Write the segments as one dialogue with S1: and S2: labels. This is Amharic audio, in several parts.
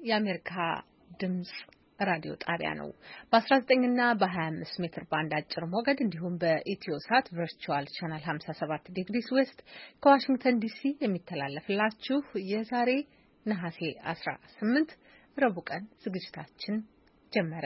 S1: የአሜሪካ ድምጽ ራዲዮ ጣቢያ ነው። በ19 እና በ25 ሜትር ባንድ አጭር ሞገድ እንዲሁም በኢትዮሳት ቨርቹዋል ቻናል 57 ዲግሪስ ዌስት ከዋሽንግተን ዲሲ የሚተላለፍላችሁ የዛሬ ነሐሴ 18 ረቡዕ ቀን ዝግጅታችን ጀመረ።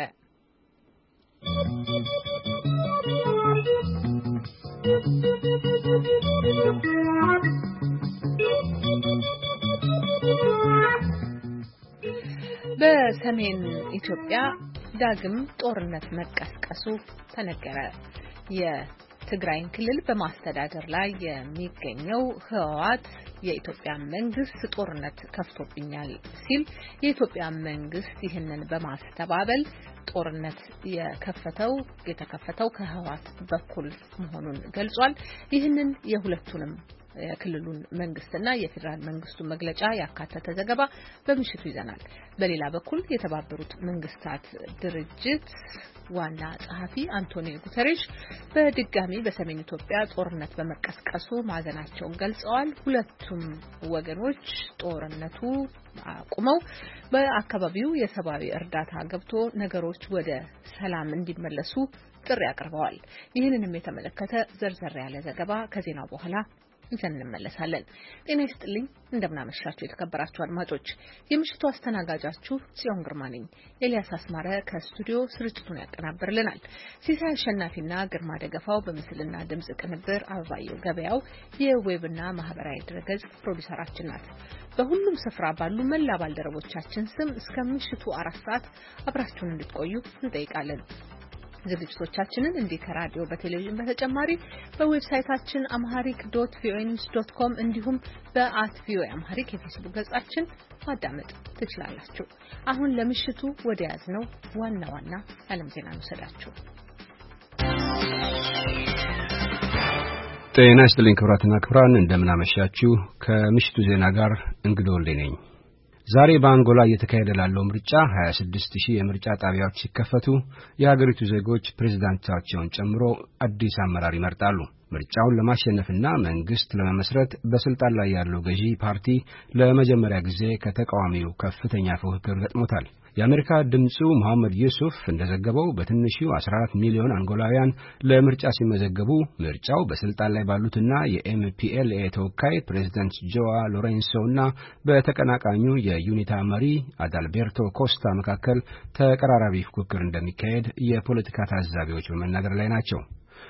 S1: በሰሜን ኢትዮጵያ ዳግም ጦርነት መቀስቀሱ ተነገረ። የትግራይን ክልል በማስተዳደር ላይ የሚገኘው ህወሓት የኢትዮጵያ መንግስት ጦርነት ከፍቶብኛል ሲል የኢትዮጵያ መንግስት ይህንን በማስተባበል ጦርነት የተከፈተው ከህወሓት በኩል መሆኑን ገልጿል። ይህንን የሁለቱንም የክልሉን መንግስትና የፌደራል መንግስቱን መግለጫ ያካተተ ዘገባ በምሽቱ ይዘናል። በሌላ በኩል የተባበሩት መንግስታት ድርጅት ዋና ጸሐፊ አንቶኒዮ ጉተሬሽ በድጋሚ በሰሜን ኢትዮጵያ ጦርነት በመቀስቀሱ ማዘናቸውን ገልጸዋል። ሁለቱም ወገኖች ጦርነቱ አቁመው በአካባቢው የሰብአዊ እርዳታ ገብቶ ነገሮች ወደ ሰላም እንዲመለሱ ጥሪ አቅርበዋል። ይህንንም የተመለከተ ዘርዘር ያለ ዘገባ ከዜናው በኋላ ይዘን እንመለሳለን። ጤና ይስጥልኝ፣ እንደምናመሻችሁ የተከበራችሁ አድማጮች። የምሽቱ አስተናጋጃችሁ ጽዮን ግርማ ነኝ። ኤልያስ አስማረ ከስቱዲዮ ስርጭቱን ያቀናብርልናል። ሲሳይ አሸናፊና ግርማ ደገፋው በምስልና ድምጽ ቅንብር፣ አበባየው ገበያው የዌብና ማህበራዊ ድረገጽ ፕሮዲውሰራችን ናት። በሁሉም ስፍራ ባሉ መላ ባልደረቦቻችን ስም እስከ ምሽቱ 4 ሰዓት አብራችሁን እንድትቆዩ እንጠይቃለን። ዝግጅቶቻችንን እንዲህ ከራዲዮ በቴሌቪዥን በተጨማሪ በዌብሳይታችን amharic.voanews.com እንዲሁም @voaamharic የፌስቡክ ገጻችን ማዳመጥ ትችላላችሁ። አሁን ለምሽቱ ወደ ያዝነው ዋና ዋና ዓለም ዜና እንወስዳችሁ።
S2: ጤና ይስጥልኝ ክቡራትና ክቡራን፣ እንደምን አመሻችሁ። ከምሽቱ ዜና ጋር እንግዶ ወልዴ ነኝ። ዛሬ በአንጎላ እየተካሄደ ላለው ምርጫ 26000 የምርጫ ጣቢያዎች ሲከፈቱ የሀገሪቱ ዜጎች ፕሬዝዳንታቸውን ጨምሮ አዲስ አመራር ይመርጣሉ። ምርጫውን ለማሸነፍና መንግስት ለመመስረት በስልጣን ላይ ያለው ገዢ ፓርቲ ለመጀመሪያ ጊዜ ከተቃዋሚው ከፍተኛ ፉክክር ገጥሞታል። የአሜሪካ ድምጹ መሐመድ ዩሱፍ እንደዘገበው በትንሹ 14 ሚሊዮን አንጎላውያን ለምርጫ ሲመዘገቡ ምርጫው በስልጣን ላይ ባሉትና የኤምፒኤልኤ ተወካይ ፕሬዝዳንት ጆዋ ሎሬንሶና በተቀናቃኙ የዩኒታ መሪ አዳልቤርቶ ኮስታ መካከል ተቀራራቢ ፉክክር እንደሚካሄድ የፖለቲካ ታዛቢዎች በመናገር ላይ ናቸው።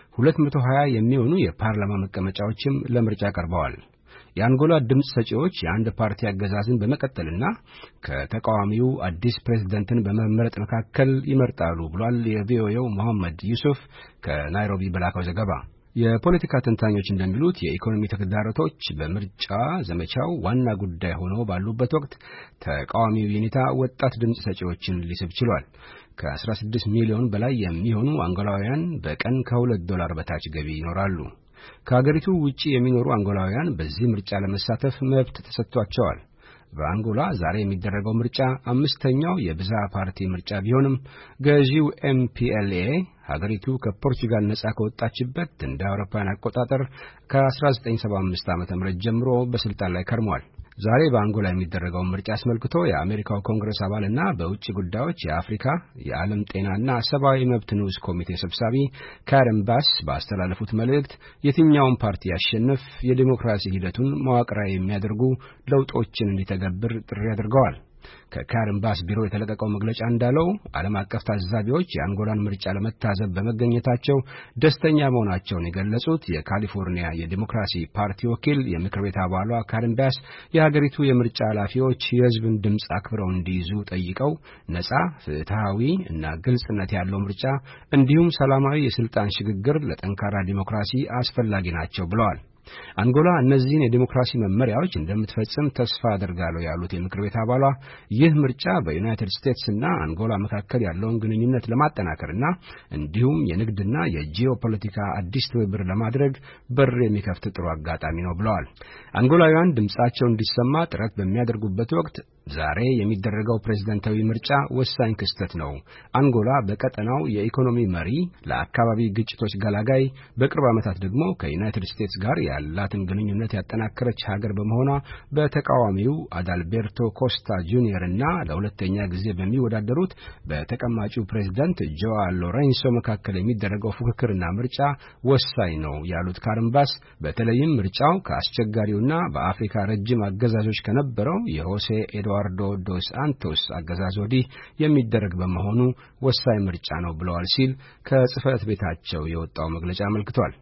S2: 220 የሚሆኑ የፓርላማ መቀመጫዎችም ለምርጫ ቀርበዋል። የአንጎላ ድምጽ ሰጪዎች የአንድ ፓርቲ አገዛዝን በመቀጠልና ከተቃዋሚው አዲስ ፕሬዝዳንትን በመመረጥ መካከል ይመርጣሉ ብሏል የቪኦኤው መሐመድ ዩሱፍ ከናይሮቢ በላከው ዘገባ። የፖለቲካ ተንታኞች እንደሚሉት የኢኮኖሚ ተግዳሮቶች በምርጫ ዘመቻው ዋና ጉዳይ ሆነው ባሉበት ወቅት ተቃዋሚው ዩኒታ ወጣት ድምጽ ሰጪዎችን ሊስብ ችሏል። ከ16 ሚሊዮን በላይ የሚሆኑ አንጎላውያን በቀን $2 በታች ገቢ ይኖራሉ። ከሀገሪቱ ውጪ የሚኖሩ አንጎላውያን በዚህ ምርጫ ለመሳተፍ መብት ተሰጥቷቸዋል። በአንጎላ ዛሬ የሚደረገው ምርጫ 5ኛው የብዝሃ ፓርቲ ምርጫ ቢሆንም ገዢው ኤምፒኤልኤ ሀገሪቱ ከፖርቹጋል ነጻ ከወጣችበት እንደ አውሮፓውያን አቆጣጠር ከ1975 ዓ.ም ጀምሮ በስልጣን ላይ ከርሟል። ዛሬ በአንጎላ የሚደረገው ምርጫ አስመልክቶ የአሜሪካው ኮንግረስ አባልና በውጭ ጉዳዮች የአፍሪካ የዓለም ጤናና ሰብአዊ መብት ንዑስ ኮሚቴ ሰብሳቢ ካረን ባስ ባስተላለፉት መልእክት የትኛውን ፓርቲ ያሸንፍ የዲሞክራሲ ሂደቱን መዋቅራዊ የሚያደርጉ ለውጦችን እንዲተገብር ጥሪ አድርገዋል። ከካረን ባስ ቢሮ የተለቀቀው መግለጫ እንዳለው ዓለም አቀፍ ታዛቢዎች የአንጎላን ምርጫ ለመታዘብ በመገኘታቸው ደስተኛ መሆናቸውን የገለጹት የካሊፎርኒያ የዲሞክራሲ ፓርቲ ወኪል የምክር ቤት አባሏ ካረን ባስ የሀገሪቱ የምርጫ ኃላፊዎች የሕዝብን ድምፅ አክብረው እንዲይዙ ጠይቀው ነጻ፣ ፍትሃዊ እና ግልጽነት ያለው ምርጫ እንዲሁም ሰላማዊ የስልጣን ሽግግር ለጠንካራ ዲሞክራሲ አስፈላጊ ናቸው ብለዋል። አንጎላ እነዚህን የዲሞክራሲ መመሪያዎች እንደምትፈጽም ተስፋ አደርጋለሁ ያሉት የምክር ቤት አባሏ ይህ ምርጫ በዩናይትድ ስቴትስ እና አንጎላ መካከል ያለውን ግንኙነት ለማጠናከርና እንዲሁም የንግድና የጂኦፖለቲካ አዲስ ትብብር ለማድረግ በር የሚከፍት ጥሩ አጋጣሚ ነው ብለዋል። አንጎላውያን ድምጻቸው እንዲሰማ ጥረት በሚያደርጉበት ወቅት ዛሬ የሚደረገው ፕሬዝዳንታዊ ምርጫ ወሳኝ ክስተት ነው። አንጎላ በቀጠናው የኢኮኖሚ መሪ፣ ለአካባቢ ግጭቶች ገላጋይ፣ በቅርብ ዓመታት ደግሞ ከዩናይትድ ስቴትስ ጋር ያላትን ግንኙነት ያጠናከረች ሀገር በመሆኗ በተቃዋሚው አዳልቤርቶ ኮስታ ጁኒየር እና ለሁለተኛ ጊዜ በሚወዳደሩት በተቀማጩ ፕሬዝዳንት ጆዋ ሎሬንሶ መካከል የሚደረገው ፉክክርና ምርጫ ወሳኝ ነው ያሉት ካርምባስ በተለይም ምርጫው ከአስቸጋሪውና በአፍሪካ ረጅም አገዛዞች ከነበረው የሆሴ ኤድዋርዶ ዶስ ሳንቶስ አገዛዝ ወዲህ የሚደረግ በመሆኑ ወሳኝ ምርጫ ነው ብለዋል ሲል ከጽህፈት ቤታቸው የወጣው መግለጫ አመልክቷል።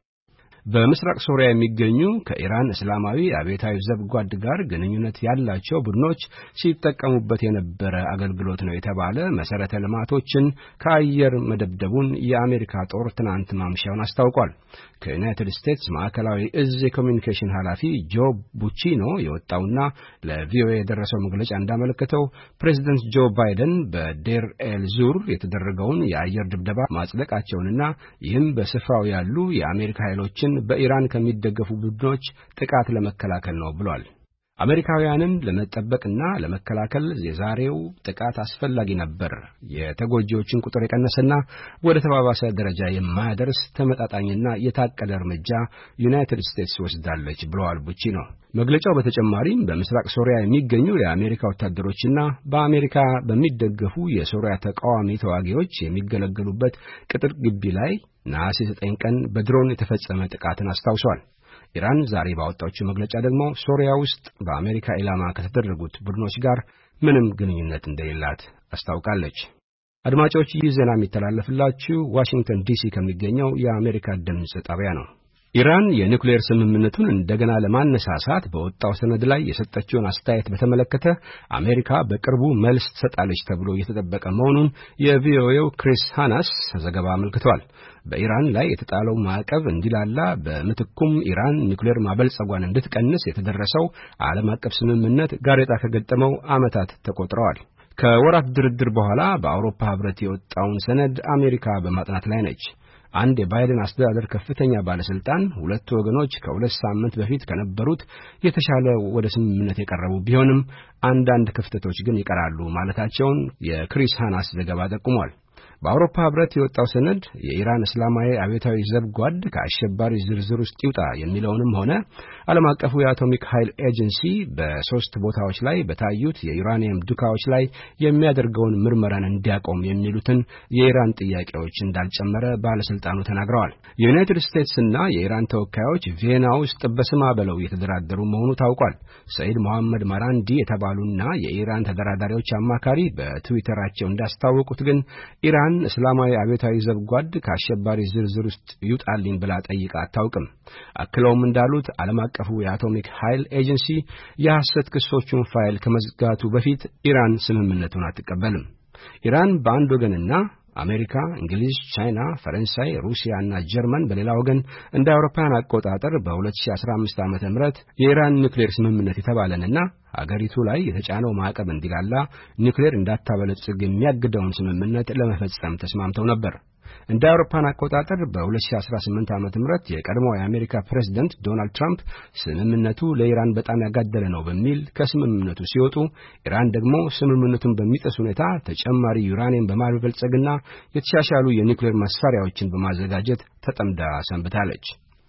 S2: በምስራቅ ሶሪያ የሚገኙ ከኢራን እስላማዊ አብዮታዊ ዘብ ጓድ ጋር ግንኙነት ያላቸው ቡድኖች ሲጠቀሙበት የነበረ አገልግሎት ነው የተባለ መሰረተ ልማቶችን ከአየር መደብደቡን የአሜሪካ ጦር ትናንት ማምሻውን አስታውቋል። ከዩናይትድ ስቴትስ ማዕከላዊ እዝ የኮሚኒኬሽን ኃላፊ ጆ ቡቺኖ የወጣውና ለቪኦኤ የደረሰው መግለጫ እንዳመለከተው ፕሬዚደንት ጆ ባይደን በዴር ኤል ዙር የተደረገውን የአየር ድብደባ ማጽደቃቸውንና ይህም በስፍራው ያሉ የአሜሪካ ኃይሎችን በኢራን ከሚደገፉ ቡድኖች ጥቃት ለመከላከል ነው ብሏል። አሜሪካውያንን ለመጠበቅና ለመከላከል የዛሬው ጥቃት አስፈላጊ ነበር። የተጎጂዎችን ቁጥር የቀነሰና ወደ ተባባሰ ደረጃ የማያደርስ ተመጣጣኝና የታቀደ እርምጃ ዩናይትድ ስቴትስ ወስዳለች ብለዋል ቡቺኖ። መግለጫው በተጨማሪም በምስራቅ ሶሪያ የሚገኙ የአሜሪካ ወታደሮችና በአሜሪካ በሚደገፉ የሶሪያ ተቃዋሚ ተዋጊዎች የሚገለገሉበት ቅጥር ግቢ ላይ ነሐሴ 9 ቀን በድሮን የተፈጸመ ጥቃትን አስታውሷል። ኢራን ዛሬ ባወጣችው መግለጫ ደግሞ ሶሪያ ውስጥ በአሜሪካ ኢላማ ከተደረጉት ቡድኖች ጋር ምንም ግንኙነት እንደሌላት አስታውቃለች። አድማጮች፣ ይህ ዜና የሚተላለፍላችሁ ዋሽንግተን ዲሲ ከሚገኘው የአሜሪካ ድምጽ ጣቢያ ነው። ኢራን የኒውክሌር ስምምነቱን እንደገና ለማነሳሳት በወጣው ሰነድ ላይ የሰጠችውን አስተያየት በተመለከተ አሜሪካ በቅርቡ መልስ ትሰጣለች ተብሎ እየተጠበቀ መሆኑን የቪኦኤው ክሪስ ሃናስ ዘገባ አመልክቷል። በኢራን ላይ የተጣለው ማዕቀብ እንዲላላ በምትኩም ኢራን ኒውክሌር ማበልጸጓን እንድትቀንስ የተደረሰው ዓለም አቀፍ ስምምነት ጋሬጣ ከገጠመው ዓመታት ተቆጥረዋል። ከወራት ድርድር በኋላ በአውሮፓ ህብረት የወጣውን ሰነድ አሜሪካ በማጥናት ላይ ነች። አንድ የባይደን አስተዳደር ከፍተኛ ባለስልጣን ሁለቱ ወገኖች ከሁለት ሳምንት በፊት ከነበሩት የተሻለ ወደ ስምምነት የቀረቡ ቢሆንም አንዳንድ ክፍተቶች ግን ይቀራሉ ማለታቸውን የክሪስ ሃናስ ዘገባ ጠቁሟል። በአውሮፓ ህብረት የወጣው ሰነድ የኢራን እስላማዊ አብዮታዊ ዘብ ጓድ ከአሸባሪ ዝርዝር ውስጥ ይውጣ የሚለውንም ሆነ ዓለም አቀፉ የአቶሚክ ኃይል ኤጀንሲ በሶስት ቦታዎች ላይ በታዩት የዩራኒየም ዱካዎች ላይ የሚያደርገውን ምርመራን እንዲያቆም የሚሉትን የኢራን ጥያቄዎች እንዳልጨመረ ባለስልጣኑ ተናግረዋል። የዩናይትድ ስቴትስና የኢራን ተወካዮች ቪየና ውስጥ በስማ በለው የተደራደሩ መሆኑ ታውቋል። ሰይድ መሐመድ ማራንዲ የተባሉና የኢራን ተደራዳሪዎች አማካሪ በትዊተራቸው እንዳስታወቁት ግን ኢራን እስላማዊ አብዮታዊ ዘብ ጓድ ከአሸባሪ ዝርዝር ውስጥ ይውጣልኝ ብላ ጠይቃ አታውቅም። አክለውም እንዳሉት ዓለም አቀፉ የአቶሚክ ኃይል ኤጀንሲ የሐሰት ክሶቹን ፋይል ከመዝጋቱ በፊት ኢራን ስምምነቱን አትቀበልም። ኢራን በአንድ ወገንና አሜሪካ፣ እንግሊዝ፣ ቻይና፣ ፈረንሳይ፣ ሩሲያ እና ጀርመን በሌላ ወገን እንደ አውሮፓውያን አቆጣጠር በ2015 ዓ.ም የኢራን ኒውክሌር ስምምነት የተባለንና አገሪቱ ላይ የተጫነው ማዕቀብ እንዲላላ ኒውክሌር እንዳታበለጽግ የሚያግደውን ስምምነት ለመፈጸም ተስማምተው ነበር። እንደ አውሮፓውያን አቆጣጠር በ2018 ዓ.ም የቀድሞው የአሜሪካ ፕሬዝዳንት ዶናልድ ትራምፕ ስምምነቱ ለኢራን በጣም ያጋደለ ነው በሚል ከስምምነቱ ሲወጡ፣ ኢራን ደግሞ ስምምነቱን በሚጥስ ሁኔታ ተጨማሪ ዩራኒየም በማበልጸግና የተሻሻሉ የኒውክሌር መሳሪያዎችን በማዘጋጀት ተጠምዳ ሰንብታለች።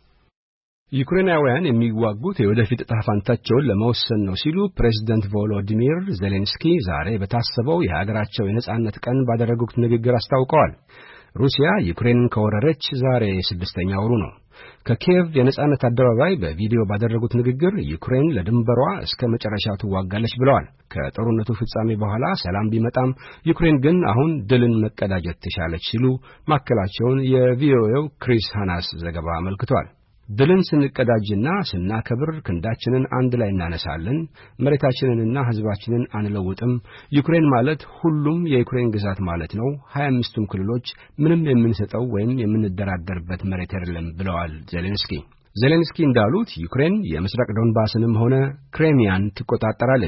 S2: ዩክሬናውያን የሚዋጉት የወደፊት ዕጣ ፈንታቸውን ለመወሰን ነው ሲሉ ፕሬዝዳንት ቮሎዲሚር ዜሌንስኪ ዛሬ በታሰበው የሀገራቸው የነጻነት ቀን ባደረጉት ንግግር አስታውቀዋል። ሩሲያ ዩክሬንን ከወረረች ዛሬ 6ኛ ወሩ ነው። ከኪየቭ የነጻነት አደባባይ በቪዲዮ ባደረጉት ንግግር ዩክሬን ለድንበሯ እስከ መጨረሻው ትዋጋለች ብለዋል። ከጦርነቱ ፍጻሜ በኋላ ሰላም ቢመጣም ዩክሬን ግን አሁን ድልን መቀዳጀት ትሻለች ሲሉ ማከላቸውን የቪኦኤው ክሪስ ሃናስ ዘገባ አመልክቷል። ድልን ስንቀዳጅና ስናከብር ክንዳችንን አንድ ላይ እናነሳለን፣ መሬታችንንና ሕዝባችንን አንለውጥም። ዩክሬን ማለት ሁሉም የዩክሬን ግዛት ማለት ነው። 25ቱም ክልሎች ምንም የምንሰጠው ወይም የምንደራደርበት መሬት አይደለም ብለዋል ዜሌንስኪ። ዜሌንስኪ እንዳሉት ዩክሬን የምስራቅ ዶንባስንም ሆነ ክሬሚያን ትቆጣጠራለች።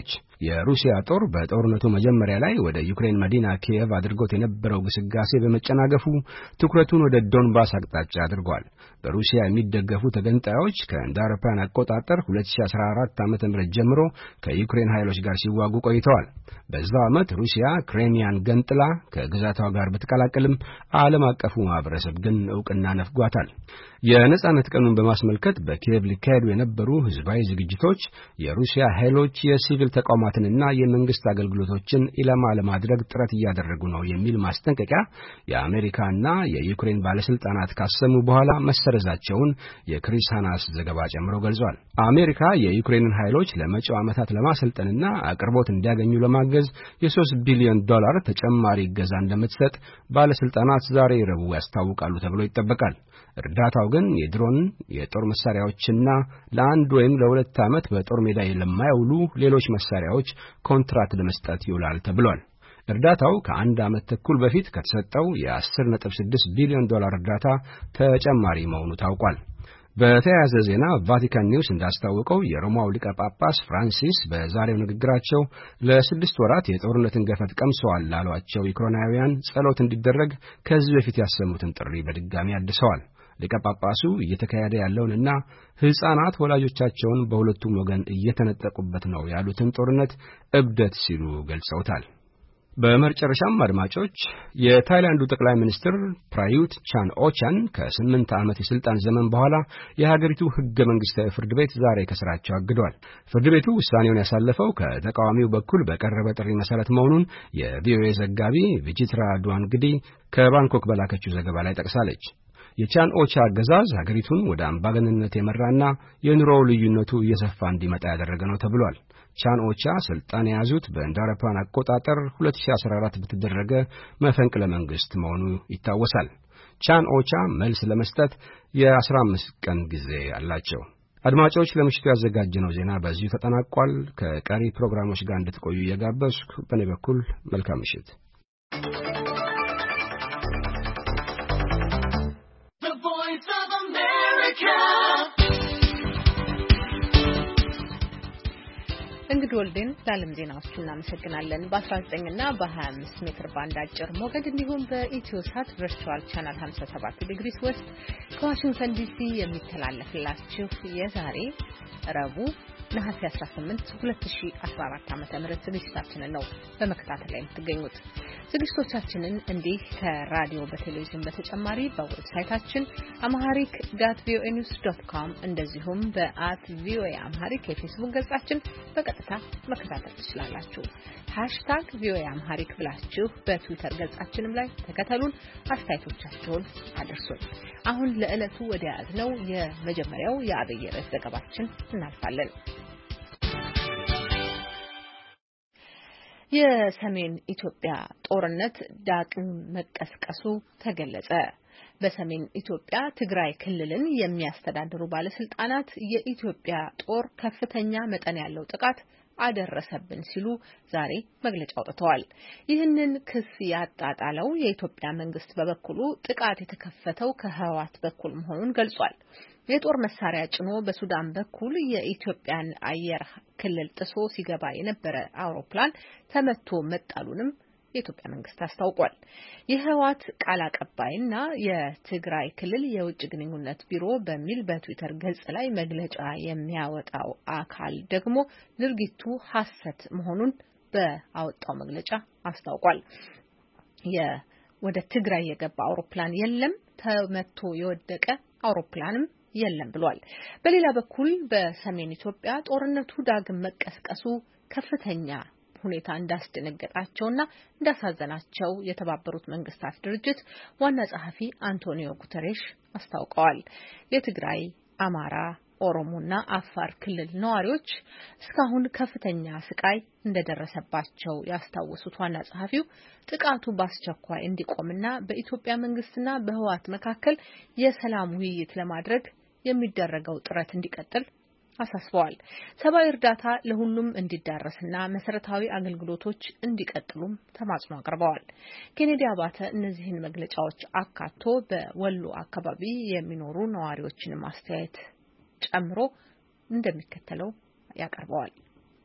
S2: የሩሲያ ጦር በጦርነቱ መጀመሪያ ላይ ወደ ዩክሬን መዲና ኪየቭ አድርጎት የነበረው ግስጋሴ በመጨናገፉ ትኩረቱን ወደ ዶንባስ አቅጣጫ አድርጓል። በሩሲያ የሚደገፉ ተገንጣዮች ከእንደ አውሮፓውያን አቆጣጠር 2014 ዓ.ም ጀምሮ ከዩክሬን ኃይሎች ጋር ሲዋጉ ቆይተዋል። በዛው ዓመት ሩሲያ ክሬሚያን ገንጥላ ከግዛቷ ጋር ብትቀላቀልም ዓለም አቀፉ ማህበረሰብ ግን ዕውቅና ነፍጓታል። የነጻነት ቀኑን በማስመልከት በኪየቭ ሊካሄዱ የነበሩ ህዝባዊ ዝግጅቶች የሩሲያ ኃይሎች የሲቪል ተቋማትንና የመንግስት አገልግሎቶችን ኢላማ ለማድረግ ጥረት እያደረጉ ነው የሚል ማስጠንቀቂያ የአሜሪካና የዩክሬን ባለስልጣናት ካሰሙ በኋላ መሰረዛቸውን የክሪስ ሃናስ ዘገባ ጨምሮ ገልጿል። አሜሪካ የዩክሬንን ኃይሎች ለመጪው ዓመታት ለማሰልጠንና አቅርቦት እንዲያገኙ ለማገዝ የ$3 ቢሊዮን ተጨማሪ እገዛ እንደምትሰጥ ባለስልጣናት ዛሬ ረቡዕ ያስታውቃሉ ተብሎ ይጠበቃል። እርዳታው ግን የድሮን የጦር መሳሪያዎችና ለአንድ ወይም ለሁለት ዓመት በጦር ሜዳ ለማይውሉ ሌሎች መሳሪያዎች ኮንትራት ለመስጠት ይውላል ተብሏል። እርዳታው ከአንድ ዓመት ተኩል በፊት ከተሰጠው የ$10.6 ቢሊዮን እርዳታ ተጨማሪ መሆኑ ታውቋል። በተያያዘ ዜና ቫቲካን ኒውስ እንዳስታወቀው የሮማው ሊቀ ጳጳስ ፍራንሲስ በዛሬው ንግግራቸው ለ6 ወራት የጦርነትን ገፈት ቀምሰዋል ላሏቸው ዩክሬናውያን ጸሎት እንዲደረግ ከዚህ በፊት ያሰሙትን ጥሪ በድጋሚ አድሰዋል። ሊቀ ጳጳሱ እየተካሄደ ያለውንና ሕፃናት ወላጆቻቸውን በሁለቱም ወገን እየተነጠቁበት ነው ያሉትን ጦርነት እብደት ሲሉ ገልጸውታል። በመጨረሻም አድማጮች የታይላንዱ ጠቅላይ ሚኒስትር ፕራዩት ቻን ኦቻን ከ8 ዓመት የስልጣን ዘመን በኋላ የሀገሪቱ ሕገ መንግስታዊ ፍርድ ቤት ዛሬ ከስራቸው አግዷል። ፍርድ ቤቱ ውሳኔውን ያሳለፈው ከተቃዋሚው በኩል በቀረበ ጥሪ መሰረት መሆኑን የቪኦኤ ዘጋቢ ቪጂትራ ዱዋንግዲ ከባንኮክ በላከችው ዘገባ ላይ ጠቅሳለች። የቻን ኦቻ አገዛዝ ሀገሪቱን ወደ አምባገነንነት የመራና የኑሮው ልዩነቱ እየሰፋ እንዲመጣ ያደረገ ነው ተብሏል። ቻን ኦቻ ስልጣን የያዙት በእንደ አውሮፓውያን አቆጣጠር 2014 በተደረገ መፈንቅለ መንግስት መሆኑ ይታወሳል። ቻን ኦቻ መልስ ለመስጠት የ15 ቀን ጊዜ አላቸው። አድማጮች ለምሽቱ ያዘጋጀነው ዜና በዚሁ ተጠናቋል። ከቀሪ ፕሮግራሞች ጋር እንድትቆዩ እየጋበዝኩ በእኔ በኩል መልካም ምሽት።
S1: እንግዲህ ወልደን ለዓለም ዜናዎቹ እናመሰግናለን። በ19 እና በ25 ሜትር ባንድ አጭር ሞገድ እንዲሁም በኢትዮሳት ቨርቹዋል ቻናል 57 ዲግሪስ ዌስት ከዋሽንግተን ዲሲ የሚተላለፍላችሁ የዛሬ ረቡዕ ነሐሴ 18 2014 ዓ.ም ዝግጅታችንን ነው በመከታተል ላይ የምትገኙት። ዝግጅቶቻችንን እንዲህ ከራዲዮ በቴሌቪዥን በተጨማሪ በዌብሳይታችን amharic.voanews.com እንደዚሁም @voaamharic የፌስቡክ ገጻችን በቀጥታ መከታተል ትችላላችሁ። #voaamharic ብላችሁ በትዊተር ገጻችንም ላይ ተከተሉን፣ አስተያየቶቻችሁን አድርሱን። አሁን ለዕለቱ ወደ ያዝነው የመጀመሪያው የአብይ ርዕስ ዘገባችን እናልፋለን። የሰሜን ኢትዮጵያ ጦርነት ዳግም መቀስቀሱ ተገለጸ። በሰሜን ኢትዮጵያ ትግራይ ክልልን የሚያስተዳድሩ ባለስልጣናት የኢትዮጵያ ጦር ከፍተኛ መጠን ያለው ጥቃት አደረሰብን ሲሉ ዛሬ መግለጫ አውጥተዋል። ይህንን ክስ ያጣጣለው የኢትዮጵያ መንግስት በበኩሉ ጥቃት የተከፈተው ከህወሓት በኩል መሆኑን ገልጿል። የጦር መሳሪያ ጭኖ በሱዳን በኩል የኢትዮጵያን አየር ክልል ጥሶ ሲገባ የነበረ አውሮፕላን ተመቶ መጣሉንም የኢትዮጵያ መንግስት አስታውቋል። የህወሓት ቃል አቀባይና የትግራይ ክልል የውጭ ግንኙነት ቢሮ በሚል በትዊተር ገጽ ላይ መግለጫ የሚያወጣው አካል ደግሞ ድርጊቱ ሐሰት መሆኑን በአወጣው መግለጫ አስታውቋል። ወደ ትግራይ የገባ አውሮፕላን የለም፣ ተመቶ የወደቀ አውሮፕላንም የለም ብሏል። በሌላ በኩል በሰሜን ኢትዮጵያ ጦርነቱ ዳግም መቀስቀሱ ከፍተኛ ሁኔታ እንዳስደነገጣቸውና እንዳሳዘናቸው የተባበሩት መንግስታት ድርጅት ዋና ጸሐፊ አንቶኒዮ ጉተሬሽ አስታውቀዋል። የትግራይ፣ አማራ፣ ኦሮሞና አፋር ክልል ነዋሪዎች እስካሁን ከፍተኛ ስቃይ እንደደረሰባቸው ያስታወሱት ዋና ጸሐፊው ጥቃቱ በአስቸኳይ እንዲቆምና በኢትዮጵያ መንግስትና በህወሓት መካከል የሰላም ውይይት ለማድረግ የሚደረገው ጥረት እንዲቀጥል አሳስበዋል። ሰብአዊ እርዳታ ለሁሉም እንዲዳረስና መሰረታዊ አገልግሎቶች እንዲቀጥሉም ተማጽኖ አቅርበዋል። ኬኔዲ አባተ እነዚህን መግለጫዎች አካቶ በወሎ አካባቢ የሚኖሩ ነዋሪዎችን ማስተያየት ጨምሮ እንደሚከተለው ያቀርበዋል።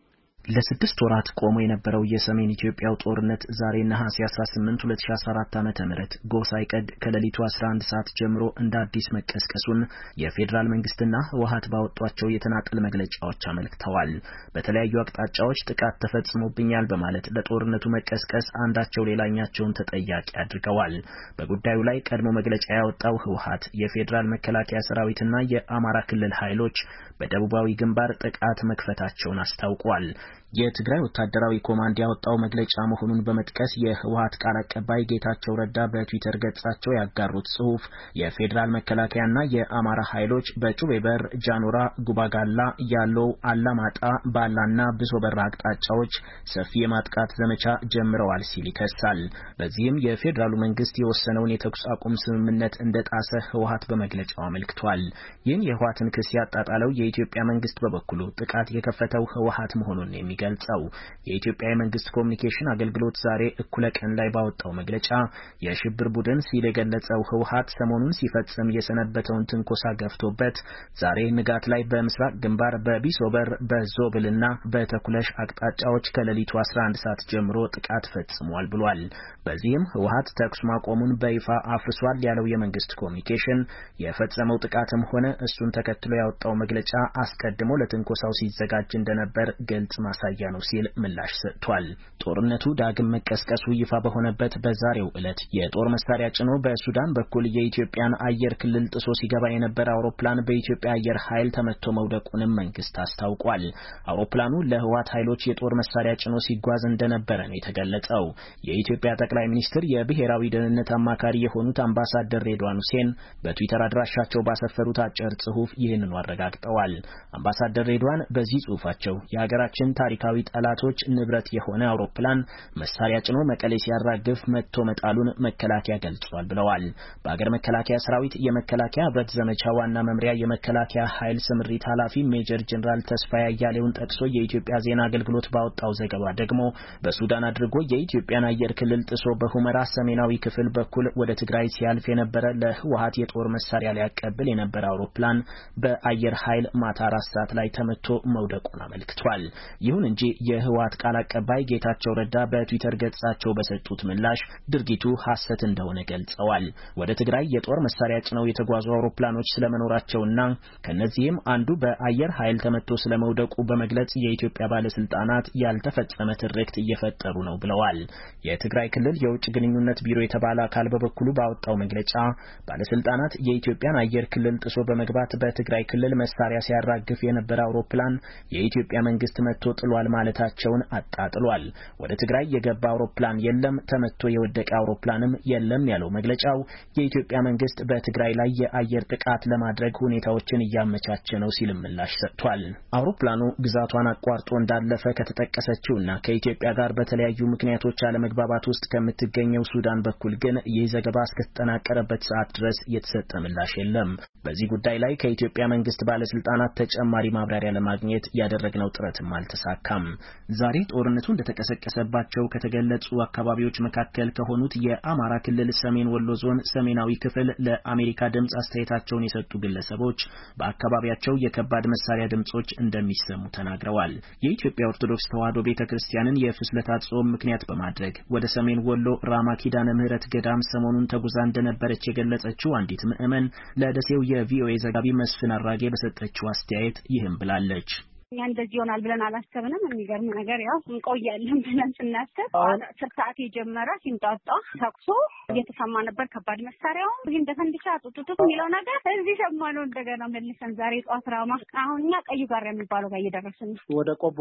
S3: ለስድስት ወራት ቆሞ የነበረው የሰሜን ኢትዮጵያው ጦርነት ዛሬ ነሐሴ 18 2014 ዓ.ም ጎሳይቀድ ከሌሊቱ 11 ሰዓት ጀምሮ እንደ አዲስ መቀስቀሱን የፌዴራል መንግስትና ህወሓት ባወጧቸው የተናጠል መግለጫዎች አመልክተዋል። በተለያዩ አቅጣጫዎች ጥቃት ተፈጽሞብኛል በማለት ለጦርነቱ መቀስቀስ አንዳቸው ሌላኛቸውን ተጠያቂ አድርገዋል። በጉዳዩ ላይ ቀድሞ መግለጫ ያወጣው ህወሓት የፌዴራል መከላከያ ሰራዊትና የአማራ ክልል ኃይሎች በደቡባዊ ግንባር ጥቃት መክፈታቸውን አስታውቋል። የትግራይ ወታደራዊ ኮማንድ ያወጣው መግለጫ መሆኑን በመጥቀስ የህወሓት ቃል አቀባይ ጌታቸው ረዳ በትዊተር ገጻቸው ያጋሩት ጽሑፍ የፌዴራል መከላከያና የአማራ ኃይሎች በጩቤ በር፣ ጃኑራ፣ ጉባጋላ፣ ያለው፣ አላማጣ፣ ባላና ብሶበር አቅጣጫዎች ሰፊ የማጥቃት ዘመቻ ጀምረዋል ሲል ይከሳል። በዚህም የፌዴራሉ መንግስት የወሰነውን የተኩስ አቁም ስምምነት እንደጣሰ ህወሓት በመግለጫው አመልክቷል። ይህን የህወሓትን ክስ ያጣጣለው የኢትዮጵያ መንግስት በበኩሉ ጥቃት የከፈተው ህወሓት መሆኑን የሚገልጸው የኢትዮጵያ መንግስት ኮሙኒኬሽን አገልግሎት ዛሬ እኩለ ቀን ላይ ባወጣው መግለጫ የሽብር ቡድን ሲል የገለጸው ህወሓት ሰሞኑን ሲፈጽም የሰነበተውን ትንኮሳ ገፍቶበት ዛሬ ንጋት ላይ በምስራቅ ግንባር በቢሶበር በዞብልና በተኩለሽ አቅጣጫዎች ከሌሊቱ 11 ሰዓት ጀምሮ ጥቃት ፈጽሟል ብሏል። በዚህም ህወሓት ተኩስ ማቆሙን በይፋ አፍርሷል ያለው የመንግስት ኮሙኒኬሽን የፈጸመው ጥቃትም ሆነ እሱን ተከትሎ ያወጣው መግለጫ አስቀድሞ ለትንኮሳው ሲዘጋጅ እንደነበር ግልጽ ማሳያ ነው ሲል ምላሽ ሰጥቷል። ጦርነቱ ዳግም መቀስቀሱ ይፋ በሆነበት በዛሬው ዕለት የጦር መሳሪያ ጭኖ በሱዳን በኩል የኢትዮጵያን አየር ክልል ጥሶ ሲገባ የነበረ አውሮፕላን በኢትዮጵያ አየር ኃይል ተመቶ መውደቁንም መንግስት አስታውቋል። አውሮፕላኑ ለህወሓት ኃይሎች የጦር መሳሪያ ጭኖ ሲጓዝ እንደነበረ ነው የተገለጸው። የኢትዮጵያ ጠቅላይ ሚኒስትር የብሔራዊ ደህንነት አማካሪ የሆኑት አምባሳደር ሬድዋን ሁሴን በትዊተር አድራሻቸው ባሰፈሩት አጭር ጽሑፍ ይህንኑ አረጋግጠዋል። አምባሳደር ሬድዋን በዚህ ጽሑፋቸው የሀገራችን ታሪካዊ ጠላቶች ንብረት የሆነ አውሮፕላን መሳሪያ ጭኖ መቀሌ ሲያራግፍ መጥቶ መጣሉን መከላከያ ገልጿል ብለዋል። በአገር መከላከያ ሰራዊት የመከላከያ ህብረት ዘመቻ ዋና መምሪያ የመከላከያ ኃይል ስምሪት ኃላፊ ሜጀር ጀነራል ተስፋዬ አያሌውን ጠቅሶ የኢትዮጵያ ዜና አገልግሎት ባወጣው ዘገባ ደግሞ በሱዳን አድርጎ የኢትዮጵያን አየር ክልል ጥሶ በሁመራ ሰሜናዊ ክፍል በኩል ወደ ትግራይ ሲያልፍ የነበረ ለህወሓት የጦር መሳሪያ ሊያቀብል የነበረ አውሮፕላን በአየር ኃይል ማታ 4 ሰዓት ላይ ተመቶ መውደቁን አመልክቷል። ይሁን እንጂ የህወሓት ቃል አቀባይ ጌታቸው ረዳ በትዊተር ገጻቸው በሰጡት ምላሽ ድርጊቱ ሐሰት እንደሆነ ገልጸዋል። ወደ ትግራይ የጦር መሳሪያ ጭነው የተጓዙ አውሮፕላኖች ስለመኖራቸውና ከነዚህም አንዱ በአየር ኃይል ተመቶ ስለመውደቁ በመግለጽ የኢትዮጵያ ባለስልጣናት ያልተፈጸመ ትርክት እየፈጠሩ ነው ብለዋል። የትግራይ ክልል የውጭ ግንኙነት ቢሮ የተባለ አካል በበኩሉ ባወጣው መግለጫ ባለስልጣናት የኢትዮጵያን አየር ክልል ጥሶ በመግባት በትግራይ ክልል መሳሪያ ሲያራግፍ የነበረ አውሮፕላን የኢትዮጵያ መንግስት መጥቶ ጥሏል ማለታቸውን አጣጥሏል። ወደ ትግራይ የገባ አውሮፕላን የለም፣ ተመቶ የወደቀ አውሮፕላንም የለም ያለው መግለጫው የኢትዮጵያ መንግስት በትግራይ ላይ የአየር ጥቃት ለማድረግ ሁኔታዎችን እያመቻቸ ነው ሲል ምላሽ ሰጥቷል። አውሮፕላኑ ግዛቷን አቋርጦ እንዳለፈ ከተጠቀሰችውና ከኢትዮጵያ ጋር በተለያዩ ምክንያቶች አለመግባባት ውስጥ ከምትገኘው ሱዳን በኩል ግን ይህ ዘገባ እስከተጠናቀረበት ሰዓት ድረስ የተሰጠ ምላሽ የለም። በዚህ ጉዳይ ላይ ከኢትዮጵያ መንግስት ባለስልጣናት ተጨማሪ ማብራሪያ ለማግኘት ያደረግነው ጥረትም አልተሳካም። ዛሬ ጦርነቱ እንደተቀሰቀሰባቸው ከተገለጹ አካባቢዎች መካከል ከሆኑት የአማራ ክልል ሰሜን ወሎ ዞን ሰሜናዊ ክፍል ለአሜሪካ ድምጽ አስተያየታቸውን የሰጡ ግለሰቦች በአካባቢያቸው የከባድ መሳሪያ ድምጾች እንደሚሰሙ ተናግረዋል። የኢትዮጵያ ኦርቶዶክስ ተዋሕዶ ቤተክርስቲያንን የፍስለታ ጾም ምክንያት በማድረግ ወደ ሰሜን ወሎ ራማ ኪዳነ ምህረት ገዳም ሰሞኑን ተጉዛ እንደነበረች የገለጸችው አንዲት ምዕመን ለደሴው የቪኦኤ ዘጋቢ መስፍን አራጌ በሰጠችው አስተያየት ይህም ብላለች።
S4: እኛ እንደዚህ ይሆናል ብለን አላሰብንም። የሚገርም ነገር ያው እንቆያለን ብለን ስናስብ 10 ሰዓት የጀመረ ሲንጣጣ ተኩሶ እየተሰማ ነበር። ከባድ መሳሪያው ይሄ እንደፈንድሻ ጡጡጡ የሚለው ነገር እዚህ ሰማነው። እንደገና መልሰን ዛሬ ጧት ራማ አሁን እኛ ቀዩ ጋር የሚባለው ጋር እየደረስን ነው ወደ ቆቦ።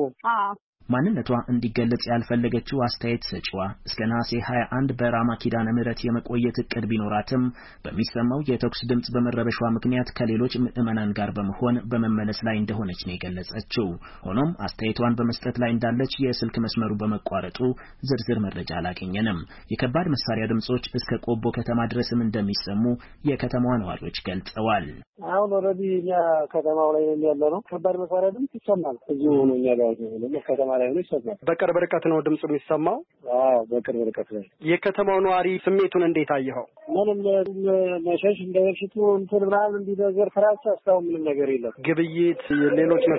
S3: ማንነቷ እንዲገለጽ ያልፈለገችው አስተያየት ሰጪዋ እስከ ነሐሴ 21 በራማ ኪዳነ ምህረት የመቆየት እቅድ ቢኖራትም በሚሰማው የተኩስ ድምጽ በመረበሿ ምክንያት ከሌሎች ምዕመናን ጋር በመሆን በመመለስ ላይ እንደሆነች ነው የገለጸችው። ሆኖም አስተያየቷን በመስጠት ላይ እንዳለች የስልክ መስመሩ በመቋረጡ ዝርዝር መረጃ አላገኘንም። የከባድ መሳሪያ ድምጾች እስከ ቆቦ ከተማ ድረስም እንደሚሰሙ የከተማዋ ነዋሪዎች ገልጸዋል።
S5: አሁን ኦሬዲ እኛ ከተማው ላይ ያለው ነው። ከባድ መሳሪያ ድምጽ ይሰማል። እዚሁ ነው እኛ ጋር ነው ከተማ ላይ ነው ይሰማል።
S6: በቅርብ ርቀት ነው ድምጽ የሚሰማው?
S5: አዎ በቅርብ ርቀት ላይ።
S6: የከተማው ነዋሪ ስሜቱን እንዴት አየኸው?
S5: ምንም መሸሽ እንደበፊቱ እንትን ብራን እንዲነገር ፍራቻ እስካሁን ምንም ነገር የለም።
S6: ግብይት፣ ሌሎች መሰረታዊ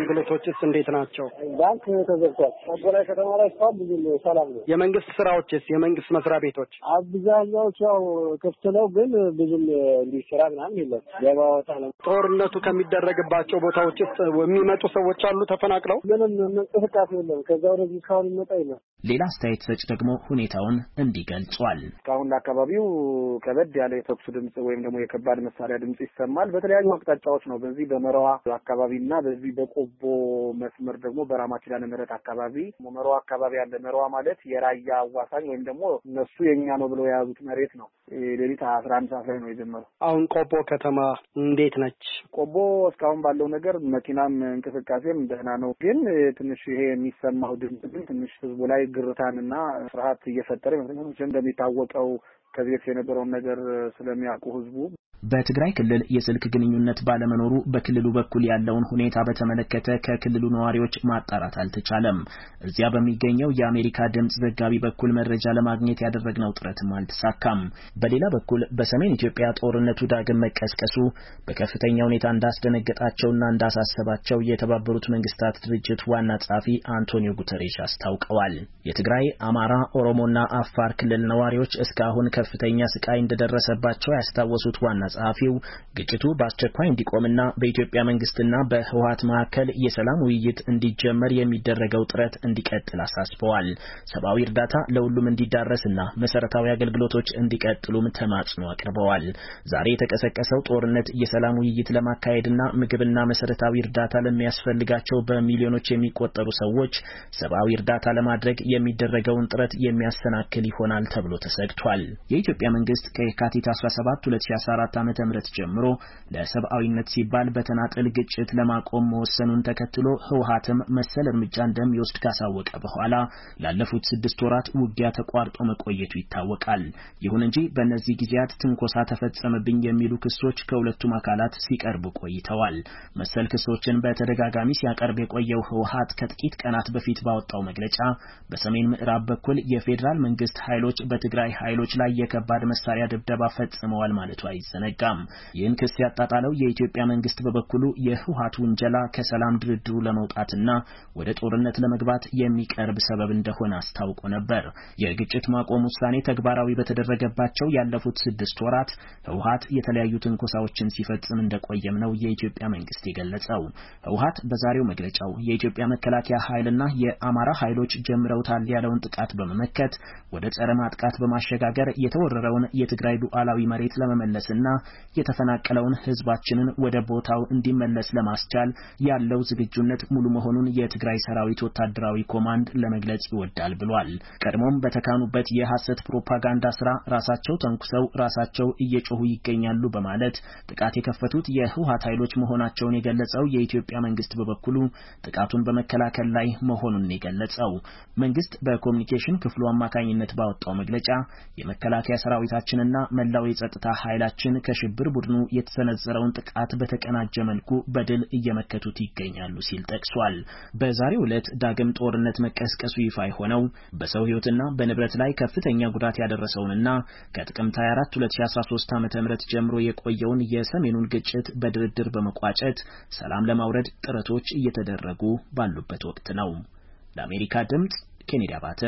S6: አገልግሎቶችስ እንዴት ናቸው?
S5: ባንክ ተዘግቷል። ቆቦላይ ከተማ ላይ እስካሁን ብዙ ሰላም ነው።
S6: የመንግስት ስራዎችስ የመንግስት መስሪያ ቤቶች
S5: አብዛኛዎቹ ያው ክፍት ነው፣ ግን ብዙም እንዲህ ስራ ምናምን የለም። ገባወጣ ነው።
S6: ጦርነቱ ከሚደረግባቸው ቦታዎችስ የሚመጡ ሰዎች አሉ ተፈናቅለው?
S5: ምንም እንቅስቃሴ የለም። ከዛ ወደዚህ እስካሁን ይመጣ የለም።
S3: ሌላ አስተያየት ሰጭ ደግሞ ሁኔታውን እንዲህ ገልጿል።
S7: እስካሁን ለአካባቢው ከበድ ያለ የተኩስ ድምጽ ወይም ደግሞ የከባድ መሳሪያ ድምጽ ይሰማል። በተለያዩ አቅጣጫዎች ነው። በዚህ በመረዋ አካባቢና በዚህ በቆቦ መስመር ደግሞ በራማ ኪዳነ ምህረት አካባቢ መረዋ አካባቢ ያለ መረዋ ማለት የራያ አዋሳኝ ወይም ደግሞ እነሱ የኛ ነው ብለው የያዙት መሬት ነው። ሌሊት 11 ሰዓት ላይ ነው የጀመረው።
S6: አሁን ቆቦ ከተማ እንዴት ነች?
S7: ቆቦ እስካሁን ባለው ነገር መኪናም እንቅስቃሴም ደህና ነው። ግን ትንሽ ይሄ የሚሰማው ድምጽ ግን ትንሽ ህዝቡ ላይ ግርታንና ፍርሃት እየፈጠረ ይመስለኛል። እንደሚታወቀው ከዚህ በፊት የነበረውን ነገር ስለሚያውቁ ህዝቡ
S3: በትግራይ ክልል የስልክ ግንኙነት ባለመኖሩ በክልሉ በኩል ያለውን ሁኔታ በተመለከተ ከክልሉ ነዋሪዎች ማጣራት አልተቻለም። እዚያ በሚገኘው የአሜሪካ ድምጽ ዘጋቢ በኩል መረጃ ለማግኘት ያደረግነው ጥረትም አልተሳካም። በሌላ በኩል በሰሜን ኢትዮጵያ ጦርነቱ ዳግም መቀስቀሱ በከፍተኛ ሁኔታ እንዳስደነገጣቸውና እንዳሳሰባቸው የተባበሩት መንግስታት ድርጅት ዋና ጸሐፊ አንቶኒዮ ጉተሬሽ አስታውቀዋል። የትግራይ፣ አማራ፣ ኦሮሞና አፋር ክልል ነዋሪዎች እስካሁን ከፍተኛ ስቃይ እንደደረሰባቸው ያስታወሱት ዋና ጸሐፊው ግጭቱ በአስቸኳይ እንዲቆምና በኢትዮጵያ መንግስትና በህወሓት መካከል የሰላም ውይይት እንዲጀመር የሚደረገው ጥረት እንዲቀጥል አሳስበዋል። ሰብአዊ እርዳታ ለሁሉም እንዲዳረስና መሰረታዊ አገልግሎቶች እንዲቀጥሉም ተማጽኖ አቅርበዋል። ዛሬ የተቀሰቀሰው ጦርነት የሰላም ውይይት ለማካሄድና ምግብና መሰረታዊ እርዳታ ለሚያስፈልጋቸው በሚሊዮኖች የሚቆጠሩ ሰዎች ሰብአዊ እርዳታ ለማድረግ የሚደረገውን ጥረት የሚያሰናክል ይሆናል ተብሎ ተሰግቷል። የኢትዮጵያ መንግስት ከየካቲት 17 2014 ዓመተ ምህረት ጀምሮ ለሰብአዊነት ሲባል በተናጠል ግጭት ለማቆም መወሰኑን ተከትሎ ህወሓትም መሰል እርምጃ እንደሚወስድ ካሳወቀ በኋላ ላለፉት 6 ወራት ውጊያ ተቋርጦ መቆየቱ ይታወቃል። ይሁን እንጂ በእነዚህ ጊዜያት ትንኮሳ ተፈጸመብኝ የሚሉ ክሶች ከሁለቱም አካላት ሲቀርቡ ቆይተዋል። መሰል ክሶችን በተደጋጋሚ ሲያቀርብ የቆየው ህወሓት ከጥቂት ቀናት በፊት ባወጣው መግለጫ በሰሜን ምዕራብ በኩል የፌዴራል መንግስት ኃይሎች በትግራይ ኃይሎች ላይ የከባድ መሳሪያ ድብደባ ፈጽመዋል ማለቱ አይዘነጋም። ይህን ክስ ያጣጣለው የኢትዮጵያ መንግስት በበኩሉ የህወሓት ውንጀላ ከሰላም ድርድሩ ለመውጣትና ወደ ጦርነት ለመግባት የሚቀርብ ሰበብ እንደሆነ አስታውቆ ነበር። የግጭት ማቆም ውሳኔ ተግባራዊ በተደረገባቸው ያለፉት 6 ወራት ህወሓት የተለያዩ ትንኮሳዎችን ሲፈጽም እንደቆየም ነው የኢትዮጵያ መንግስት የገለጸው። ህወሓት በዛሬው መግለጫው የኢትዮጵያ መከላከያ ኃይልና የአማራ ኃይሎች ጀምረውታል ያለውን ጥቃት በመመከት ወደ ጸረ ማጥቃት በማሸጋገር የተወረረውን የትግራይ ሉዓላዊ መሬት ለመመለስና የተፈናቀለውን ህዝባችንን ወደ ቦታው እንዲመለስ ለማስቻል ያለው ዝግጁነት ሙሉ መሆኑን የትግራይ ሰራዊት ወታደራዊ ኮማንድ ለመግለጽ ይወዳል ብሏል። ቀድሞም በተካኑበት የሐሰት ፕሮፓጋንዳ ስራ ራሳቸው ተንኩሰው ራሳቸው እየጮሁ ይገኛሉ በማለት ጥቃት የከፈቱት የህወሓት ኃይሎች መሆናቸውን የገለጸው የኢትዮጵያ መንግስት በበኩሉ ጥቃቱን በመከላከል ላይ መሆኑን የገለጸው መንግስት በኮሙኒኬሽን ክፍሉ አማካኝነት ባወጣው መግለጫ የመከላከያ ሰራዊታችንና መላው የጸጥታ ኃይላችን ከሽብር ቡድኑ የተሰነዘረውን ጥቃት በተቀናጀ መልኩ በድል እየመከቱት ይገኛሉ ሲል ጠቅሷል። በዛሬው ዕለት ዳግም ጦርነት መቀስቀሱ ይፋ የሆነው በሰው ህይወትና በንብረት ላይ ከፍተኛ ጉዳት ያደረሰውንና ከጥቅምት 24 2013 ዓ.ም ጀምሮ የቆየውን የሰሜኑን ግጭት በድርድር በመቋጨት ሰላም ለማውረድ ጥረቶች እየተደረጉ ባሉበት ወቅት ነው። ለአሜሪካ ድምጽ ኬኔዲ አባተ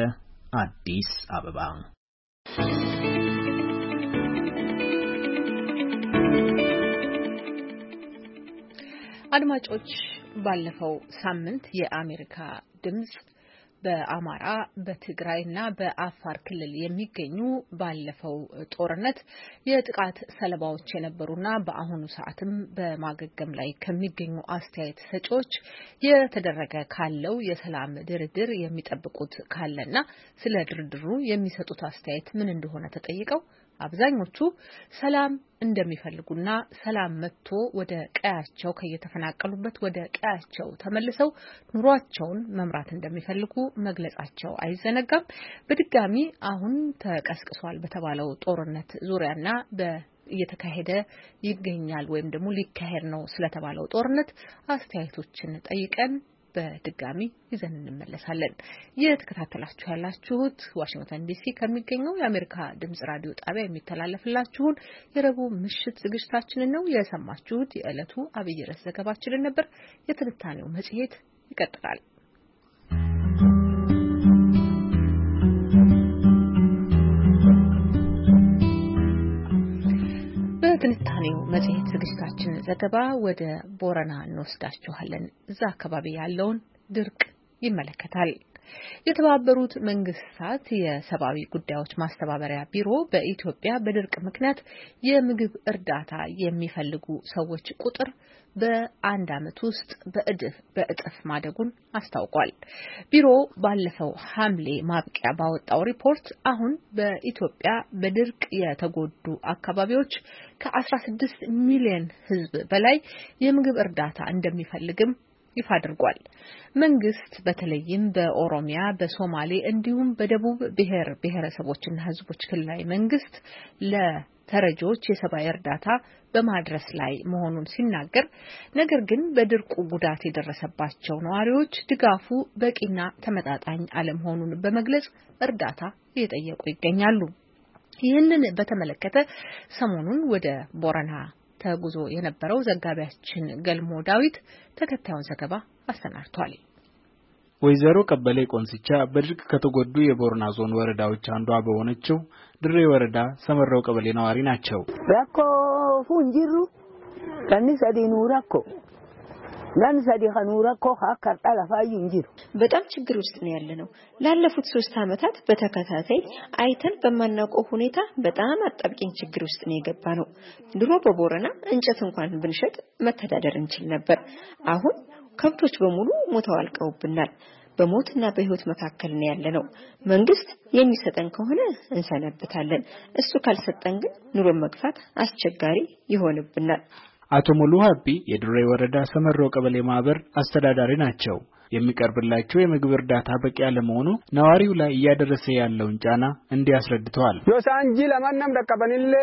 S3: አዲስ አበባ።
S1: አድማጮች ባለፈው ሳምንት የአሜሪካ ድምጽ በአማራ በትግራይና በአፋር ክልል የሚገኙ ባለፈው ጦርነት የጥቃት ሰለባዎች የነበሩና በአሁኑ ሰዓትም በማገገም ላይ ከሚገኙ አስተያየት ሰጪዎች የተደረገ ካለው የሰላም ድርድር የሚጠብቁት ካለና ስለ ድርድሩ የሚሰጡት አስተያየት ምን እንደሆነ ተጠይቀው አብዛኞቹ ሰላም እንደሚፈልጉና ሰላም መጥቶ ወደ ቀያቸው ከየተፈናቀሉበት ወደ ቀያቸው ተመልሰው ኑሯቸውን መምራት እንደሚፈልጉ መግለጻቸው አይዘነጋም። በድጋሚ አሁን ተቀስቅሷል በተባለው ጦርነት ዙሪያና እየተካሄደ ይገኛል ወይም ደግሞ ሊካሄድ ነው ስለተባለው ጦርነት አስተያየቶችን ጠይቀን በድጋሚ ይዘን እንመለሳለን። የተከታተላችሁ ያላችሁት ዋሽንግተን ዲሲ ከሚገኘው የአሜሪካ ድምጽ ራዲዮ ጣቢያ የሚተላለፍላችሁን የረቡዕ ምሽት ዝግጅታችንን ነው የሰማችሁት። የዕለቱ አብይ ርዕስ ዘገባችንን ነበር። የትንታኔው መጽሔት ይቀጥላል። በትንታኔው መጽሔት ዝግጅታችን ዘገባ ወደ ቦረና እንወስዳችኋለን። እዛ አካባቢ ያለውን ድርቅ ይመለከታል። የተባበሩት መንግስታት የሰብአዊ ጉዳዮች ማስተባበሪያ ቢሮ በኢትዮጵያ በድርቅ ምክንያት የምግብ እርዳታ የሚፈልጉ ሰዎች ቁጥር በአንድ ዓመት ውስጥ በእጥፍ ማደጉን አስታውቋል። ቢሮው ባለፈው ሐምሌ ማብቂያ ባወጣው ሪፖርት አሁን በኢትዮጵያ በድርቅ የተጎዱ አካባቢዎች ከ16 ሚሊዮን ሕዝብ በላይ የምግብ እርዳታ እንደሚፈልግም ይፋ አድርጓል። መንግስት በተለይም በኦሮሚያ፣ በሶማሌ እንዲሁም በደቡብ ብሔረሰቦችና ሕዝቦች ክልላዊ መንግስት ለተረጂዎች የሰብአዊ እርዳታ በማድረስ ላይ መሆኑን ሲናገር፣ ነገር ግን በድርቁ ጉዳት የደረሰባቸው ነዋሪዎች ድጋፉ በቂና ተመጣጣኝ አለመሆኑን በመግለጽ እርዳታ እየጠየቁ ይገኛሉ። ይህንን በተመለከተ ሰሞኑን ወደ ቦረና ተጉዞ የነበረው ዘጋቢያችን ገልሞ ዳዊት ተከታዩን ዘገባ አሰናድቷል።
S8: ወይዘሮ ቀበሌ ቆንስቻ በድርቅ ከተጎዱ የቦረና ዞን ወረዳዎች አንዷ በሆነችው ድሬ ወረዳ ሰመራው ቀበሌ ነዋሪ ናቸው።
S9: ራኮ ፉንጂሩ ከኒሳ ዲኑራኮ ለንሰዲ ኸኑራኮ ሀከርጣ ለፋዩ እንጂሩ
S10: በጣም ችግር ውስጥ ነው ያለነው። ላለፉት 3 ዓመታት በተከታታይ አይተን በማናውቀው ሁኔታ በጣም አጣብቂኝ ችግር ውስጥ ነው የገባነው። ድሮ በቦረና እንጨት እንኳን ብንሸጥ መተዳደር እንችል ነበር። አሁን ከብቶች በሙሉ ሞተው አልቀውብናል። በሞትና በህይወት መካከል ነው ያለነው። መንግስት የሚሰጠን ከሆነ እንሰነብታለን። እሱ ካልሰጠን ግን ኑሮን መግፋት አስቸጋሪ ይሆንብናል።
S8: አቶ ሙሉ ሀቢ የድሬ ወረዳ ሰመራው ቀበሌ ማህበር አስተዳዳሪ ናቸው። የሚቀርብላቸው የምግብ እርዳታ በቂ ያለመሆኑ ነዋሪው ላይ እያደረሰ ያለውን ጫና እንዲያስረድተዋል።
S6: ዮሳንጂ ለማንም ደቀበንለ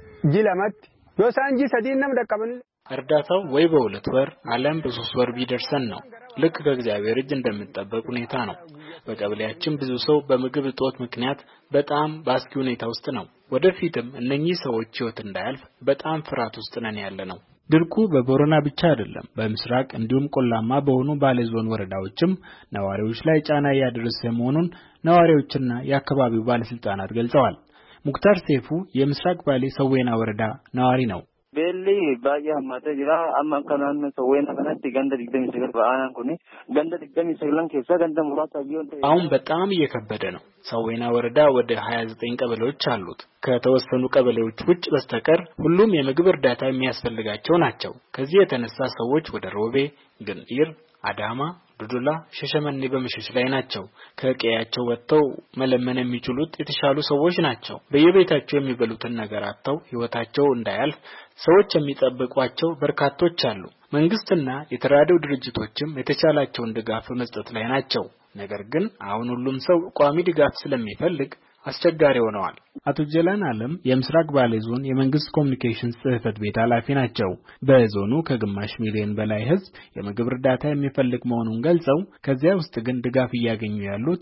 S6: ጂለመት ዮሳንጂ ሰዲንም ደቀበንለ
S8: እርዳታው ወይ በ2 ወር አለም በ3 ወር ቢደርሰን ነው። ልክ ከእግዚአብሔር እጅ እንደምትጠበቅ ሁኔታ ነው። በቀበሌያችን ብዙ ሰው በምግብ እጦት ምክንያት በጣም በአስጊ ሁኔታ ውስጥ ነው። ወደፊትም እነኚህ ሰዎች ህይወት እንዳያልፍ በጣም ፍርሃት ውስጥ ነን ያለነው። ድርቁ በቦረና ብቻ አይደለም፣ በምስራቅ እንዲሁም ቆላማ በሆኑ ባሌ ዞን ወረዳዎችም ነዋሪዎች ላይ ጫና ያደረሰ መሆኑን ነዋሪዎችና የአካባቢው ባለስልጣናት ገልጸዋል። ሙክታር ሴፉ የምስራቅ ባሌ ሰዌና ወረዳ ነዋሪ ነው።
S11: ቤሊ ባያ ማተ ጅራ አማን ከናን ሰዌና ከናት ገንደ ዲግደም ይሰገር ባአናን ኩኒ ገንደ ዲግደም ይሰግላን ከዛ ገንደ ሙራታ ቢሆን
S8: አሁን በጣም እየከበደ ነው። ሰዌና ወረዳ ወደ 29 ቀበሌዎች አሉት። ከተወሰኑ ቀበሌዎች ውጭ በስተቀር ሁሉም የምግብ እርዳታ የሚያስፈልጋቸው ናቸው። ከዚህ የተነሳ ሰዎች ወደ ሮቤ፣ ግንኢር፣ አዳማ፣ ዱዱላ፣ ሸሸመኔ በመሸሽ ላይ ናቸው። ከቀያቸው ወጥተው መለመን የሚችሉት የተሻሉ ሰዎች ናቸው። በየቤታቸው የሚበሉትን ነገር አጥተው ህይወታቸው እንዳያልፍ ሰዎች የሚጠብቋቸው በርካቶች አሉ። መንግስትና የተራድኦ ድርጅቶችም የተቻላቸውን ድጋፍ መስጠት ላይ ናቸው። ነገር ግን አሁን ሁሉም ሰው ቋሚ ድጋፍ ስለሚፈልግ አስቸጋሪ ሆነዋል። አቶ ጀላን አለም የምስራቅ ባሌ ዞን የመንግስት ኮሙኒኬሽንስ ጽህፈት ቤት ኃላፊ ናቸው። በዞኑ ከግማሽ ሚሊዮን በላይ ህዝብ የምግብ እርዳታ የሚፈልግ መሆኑን ገልጸው ከዚያ ውስጥ ግን ድጋፍ እያገኙ ያሉት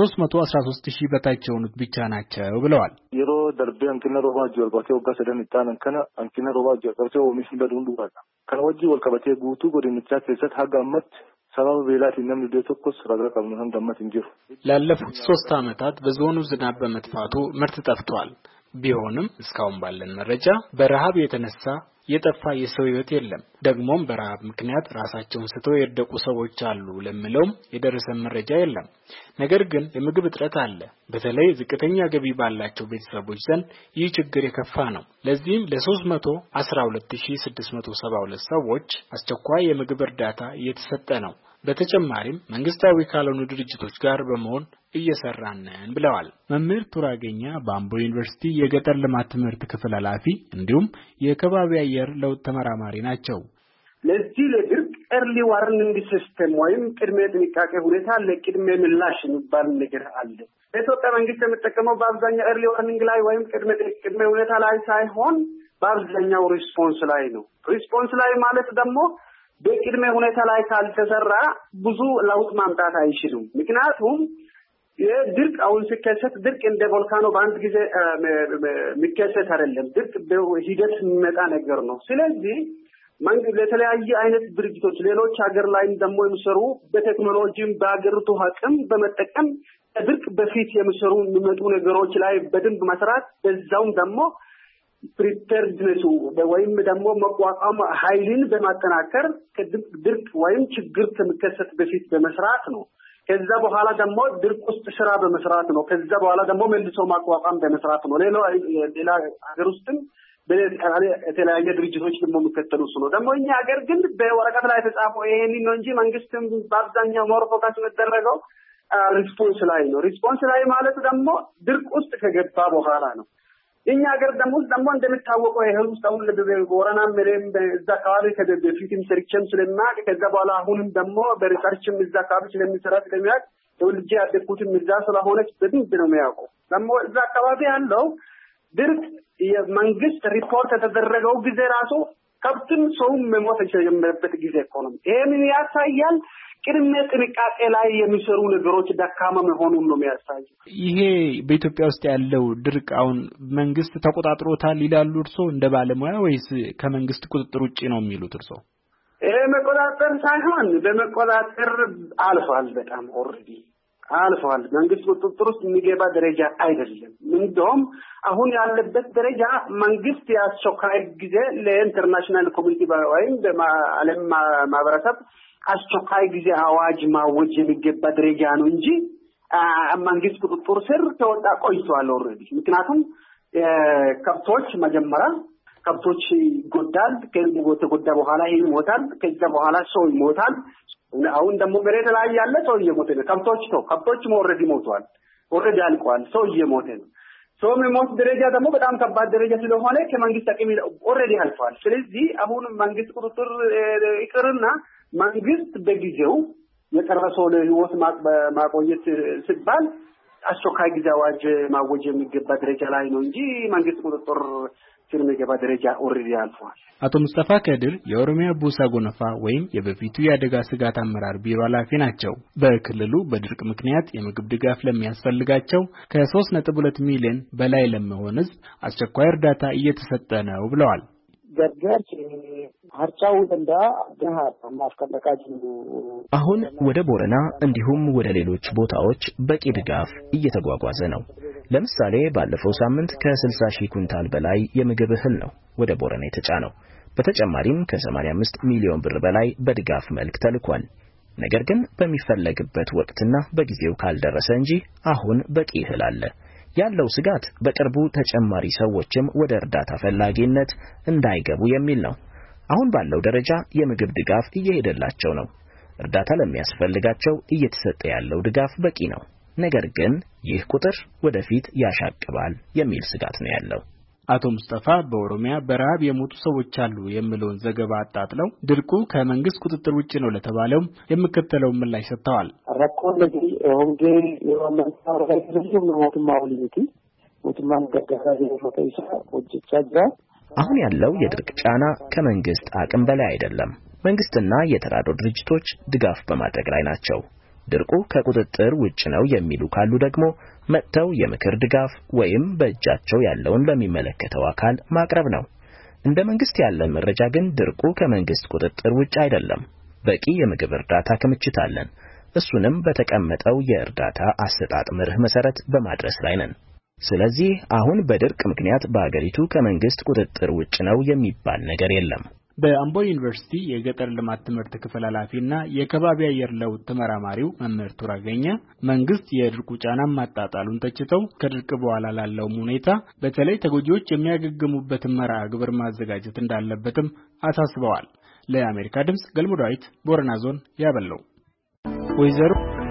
S8: ከ313,000 በታች የሆኑት ብቻ ናቸው ብለዋል።
S11: የሮ ደርቤ አንኪነ ሮባ ጆርባቴ ወጋ ሰደን ይጣን አንኪነ ሮባ ጆርባቴ ወሚስ እንደዱንዱ ባታ ከወጂ ወልከበቴ ጉቱ ጎድንቻ ከሰት ሀጋመት ሰባብ ቤላት እንደም ደተኮስ ረግረቀም ነው እንደማት እንጂ
S8: ላለፉት 3 ዓመታት በዞኑ ዝናብ በመጥፋቱ ምርት ጠፍቷል። ቢሆንም እስካሁን ባለን መረጃ በረሃብ የተነሳ የጠፋ የሰው ህይወት የለም። ደግሞም በረሃብ ምክንያት ራሳቸውን ስተው የደቁ ሰዎች አሉ ለምለውም የደረሰ መረጃ የለም። ነገር ግን የምግብ እጥረት አለ። በተለይ ዝቅተኛ ገቢ ባላቸው ቤተሰቦች ዘንድ ይህ ችግር የከፋ ነው። ለዚህም ለ312672 ሰዎች አስቸኳይ የምግብ እርዳታ እየተሰጠ ነው። በተጨማሪም መንግስታዊ ካልሆኑ ድርጅቶች ጋር በመሆን እየሰራን ነን ብለዋል። መምህር ቱራገኛ በአምቦ ዩኒቨርሲቲ የገጠር ልማት ትምህርት ክፍል ኃላፊ እንዲሁም የከባቢ አየር ለውጥ ተመራማሪ ናቸው።
S12: ለዚህ ለድርቅ ኤርሊ ዋርኒንግ ሲስተም ወይም ቅድመ ጥንቃቄ ሁኔታ ለቅድመ ምላሽ የሚባል ነገር አለ። በኢትዮጵያ መንግስት የሚጠቀመው በአብዛኛው ኤርሊ ዋርኒንግ ላይ ወይም ቅድመ ሁኔታ ላይ ሳይሆን በአብዛኛው ሪስፖንስ ላይ ነው። ሪስፖንስ ላይ ማለት ደግሞ በቅድመ ሁኔታ ላይ ካልተሰራ ብዙ ለውጥ ማምጣት አይችልም። ምክንያቱም የድርቅ አሁን ሲከሰት ድርቅ እንደ ቮልካኖ በአንድ ጊዜ የሚከሰት አይደለም። ድርቅ በሂደት የሚመጣ ነገር ነው። ስለዚህ መንግስት ለተለያየ አይነት ድርጅቶች ሌሎች ሀገር ላይም ደግሞ የሚሰሩ በቴክኖሎጂም በአገሪቱ አቅም በመጠቀም ድርቅ በፊት የሚመጡ ነገሮች ላይ በደንብ መስራት በዛውም ደግሞ ፕሪፔርድነሱ ወይም ደግሞ መቋቋም ኃይልን በማጠናከር ድርቅ ወይም ችግር ከመከሰት በፊት በመስራት ነው። ከዛ በኋላ ደግሞ ድርቅ ውስጥ ስራ በመስራት ነው። ከዛ በኋላ ደግሞ መልሶ ማቋቋም በመስራት ነው። ሌላ ሀገር ውስጥም የተለያየ ድርጅቶች ደግሞ የሚከተሉ እሱ ነው። ደግሞ እኛ ሀገር ግን በወረቀት ላይ የተጻፈው ይሄንን ነው እንጂ መንግስትም በአብዛኛው ሞር ፎከስ የሚደረገው ሪስፖንስ ላይ ነው። ሪስፖንስ ላይ ማለት ደግሞ ድርቅ ውስጥ ከገባ በኋላ ነው። እኛ ሀገር ደግሞ እንደሚታወቀው ይሄ ውስጥ አሁን በወረና ምንም በዛ አካባቢ ከበፊትም ሰርቼም ስለማቅ ከዛ በኋላ አሁንም ደግሞ በሪሰርችም እዛ አካባቢ ስለሚሰራ ስለሚያቅ ተወልጄ ያደግኩትም እዛ ስለሆነች በደንብ ነው የሚያውቀው። ደግሞ እዛ አካባቢ ያለው ድርቅ የመንግስት ሪፖርት የተደረገው ጊዜ ራሱ ከብትም ሰውም መሞት የጀመረበት ጊዜ እኮ ነው። ይሄንን ያሳያል። ቅድመ ጥንቃቄ ላይ የሚሰሩ ነገሮች ደካማ መሆኑን ነው የሚያሳየው።
S8: ይሄ በኢትዮጵያ ውስጥ ያለው ድርቅ አሁን መንግስት ተቆጣጥሮታል ይላሉ እርሶ እንደ ባለሙያ ወይስ ከመንግስት ቁጥጥር ውጪ ነው የሚሉት እርሶ?
S12: መቆጣጠር ሳይሆን በመቆጣጠር አልፏል። በጣም ኦልሬዲ አልፏል። መንግስት ቁጥጥር ውስጥ የሚገባ ደረጃ አይደለም። እንደውም አሁን ያለበት ደረጃ መንግስት የአስቸኳይ ጊዜ ለኢንተርናሽናል ኮሚኒቲ ወይም ለዓለም ማህበረሰብ አስቸኳይ ጊዜ አዋጅ ማወጅ የሚገባ ደረጃ ነው እንጂ መንግስት ቁጥጥር ስር ተወጣ ቆይቷል ኦልሬዲ። ምክንያቱም ከብቶች መጀመሪያ ከብቶች ይጎዳል። ከተጎዳ በኋላ ይሞታል። ከዛ በኋላ ሰው ይሞታል። አሁን ደግሞ መሬት ላይ ያለ ሰው እየሞተ ነው። ከብቶች ኦልሬዲ ሞተዋል። ኦልሬዲ አልቋል። ሰው እየሞተ ነው። ሰው የሞት ደረጃ ደግሞ በጣም ከባድ ደረጃ ስለሆነ ከመንግስት አቅም ኦልሬዲ አልፏል። ስለዚህ አሁን መንግስት ቁጥጥር ይቅርና መንግስት በጊዜው የጨረሰው ለህይወት ማቆየት ሲባል አስቸኳይ ጊዜ አዋጅ ማወጅ የሚገባ ደረጃ ላይ ነው እንጂ መንግስት ቁጥጥር ስር የሚገባ ደረጃ ኦልሬዲ አልፏል።
S8: አቶ ሙስጠፋ ከድር የኦሮሚያ ቡሳ ጎነፋ ወይም የበፊቱ የአደጋ ስጋት አመራር ቢሮ ኃላፊ ናቸው። በክልሉ በድርቅ ምክንያት የምግብ ድጋፍ ለሚያስፈልጋቸው ከ3.2 ሚሊዮን በላይ ለሚሆን ህዝብ አስቸኳይ እርዳታ እየተሰጠ ነው ብለዋል።
S3: አሁን ወደ ቦረና እንዲሁም ወደ ሌሎች ቦታዎች በቂ ድጋፍ እየተጓጓዘ ነው። ለምሳሌ ባለፈው ሳምንት ከ60,000 ኩንታል በላይ የምግብ እህል ነው ወደ ቦረና የተጫነው። በተጨማሪም ከ85 ሚሊዮን ብር በላይ በድጋፍ መልክ ተልኳል። ነገር ግን በሚፈለግበት ወቅትና በጊዜው ካልደረሰ እንጂ አሁን በቂ እህል አለ። ያለው ስጋት በቅርቡ ተጨማሪ ሰዎችም ወደ እርዳታ ፈላጊነት እንዳይገቡ የሚል ነው። አሁን ባለው ደረጃ የምግብ ድጋፍ እየሄደላቸው ነው። እርዳታ ለሚያስፈልጋቸው እየተሰጠ ያለው ድጋፍ በቂ ነው። ነገር ግን ይህ ቁጥር ወደፊት ያሻቅባል የሚል ስጋት ነው ያለው።
S8: አቶ ሙስጠፋ በኦሮሚያ በረሃብ የሞቱ ሰዎች አሉ የሚለውን ዘገባ አጣጥለው ድርቁ ከመንግስት ቁጥጥር ውጪ ነው ለተባለው የሚከተለው ምላሽ ሰጥተዋል።
S3: አሁን ያለው የድርቅ ጫና ከመንግስት አቅም በላይ አይደለም። መንግስትና የተራድኦ ድርጅቶች ድጋፍ በማድረግ ላይ ናቸው። ድርቁ ከቁጥጥር ውጭ ነው የሚሉ ካሉ ደግሞ መጥተው የምክር ድጋፍ ወይም በእጃቸው ያለውን ለሚመለከተው አካል ማቅረብ ነው። እንደ መንግስት ያለ መረጃ ግን ድርቁ ከመንግስት ቁጥጥር ውጭ አይደለም። በቂ የምግብ እርዳታ ክምችት አለን። እሱንም በተቀመጠው የእርዳታ አሰጣጥ መርህ መሰረት በማድረስ ላይ ነን። ስለዚህ አሁን በድርቅ ምክንያት በአገሪቱ ከመንግስት ቁጥጥር ውጭ ነው የሚባል ነገር የለም።
S8: በአምቦ ዩኒቨርሲቲ የገጠር ልማት ትምህርት ክፍል ኃላፊና የከባቢ አየር ለውጥ ተመራማሪው መምህር ቱራገኛ መንግስት የድርቁ ጫናን ማጣጣሉን ተችተው ከድርቅ በኋላ ላለው ሁኔታ በተለይ ተጎጂዎች የሚያገግሙበትን መርሃ ግብር ማዘጋጀት እንዳለበትም አሳስበዋል። ለአሜሪካ ድምጽ ገልሞ ዳዊት ቦረና ዞን ያበለው ወይዘሮ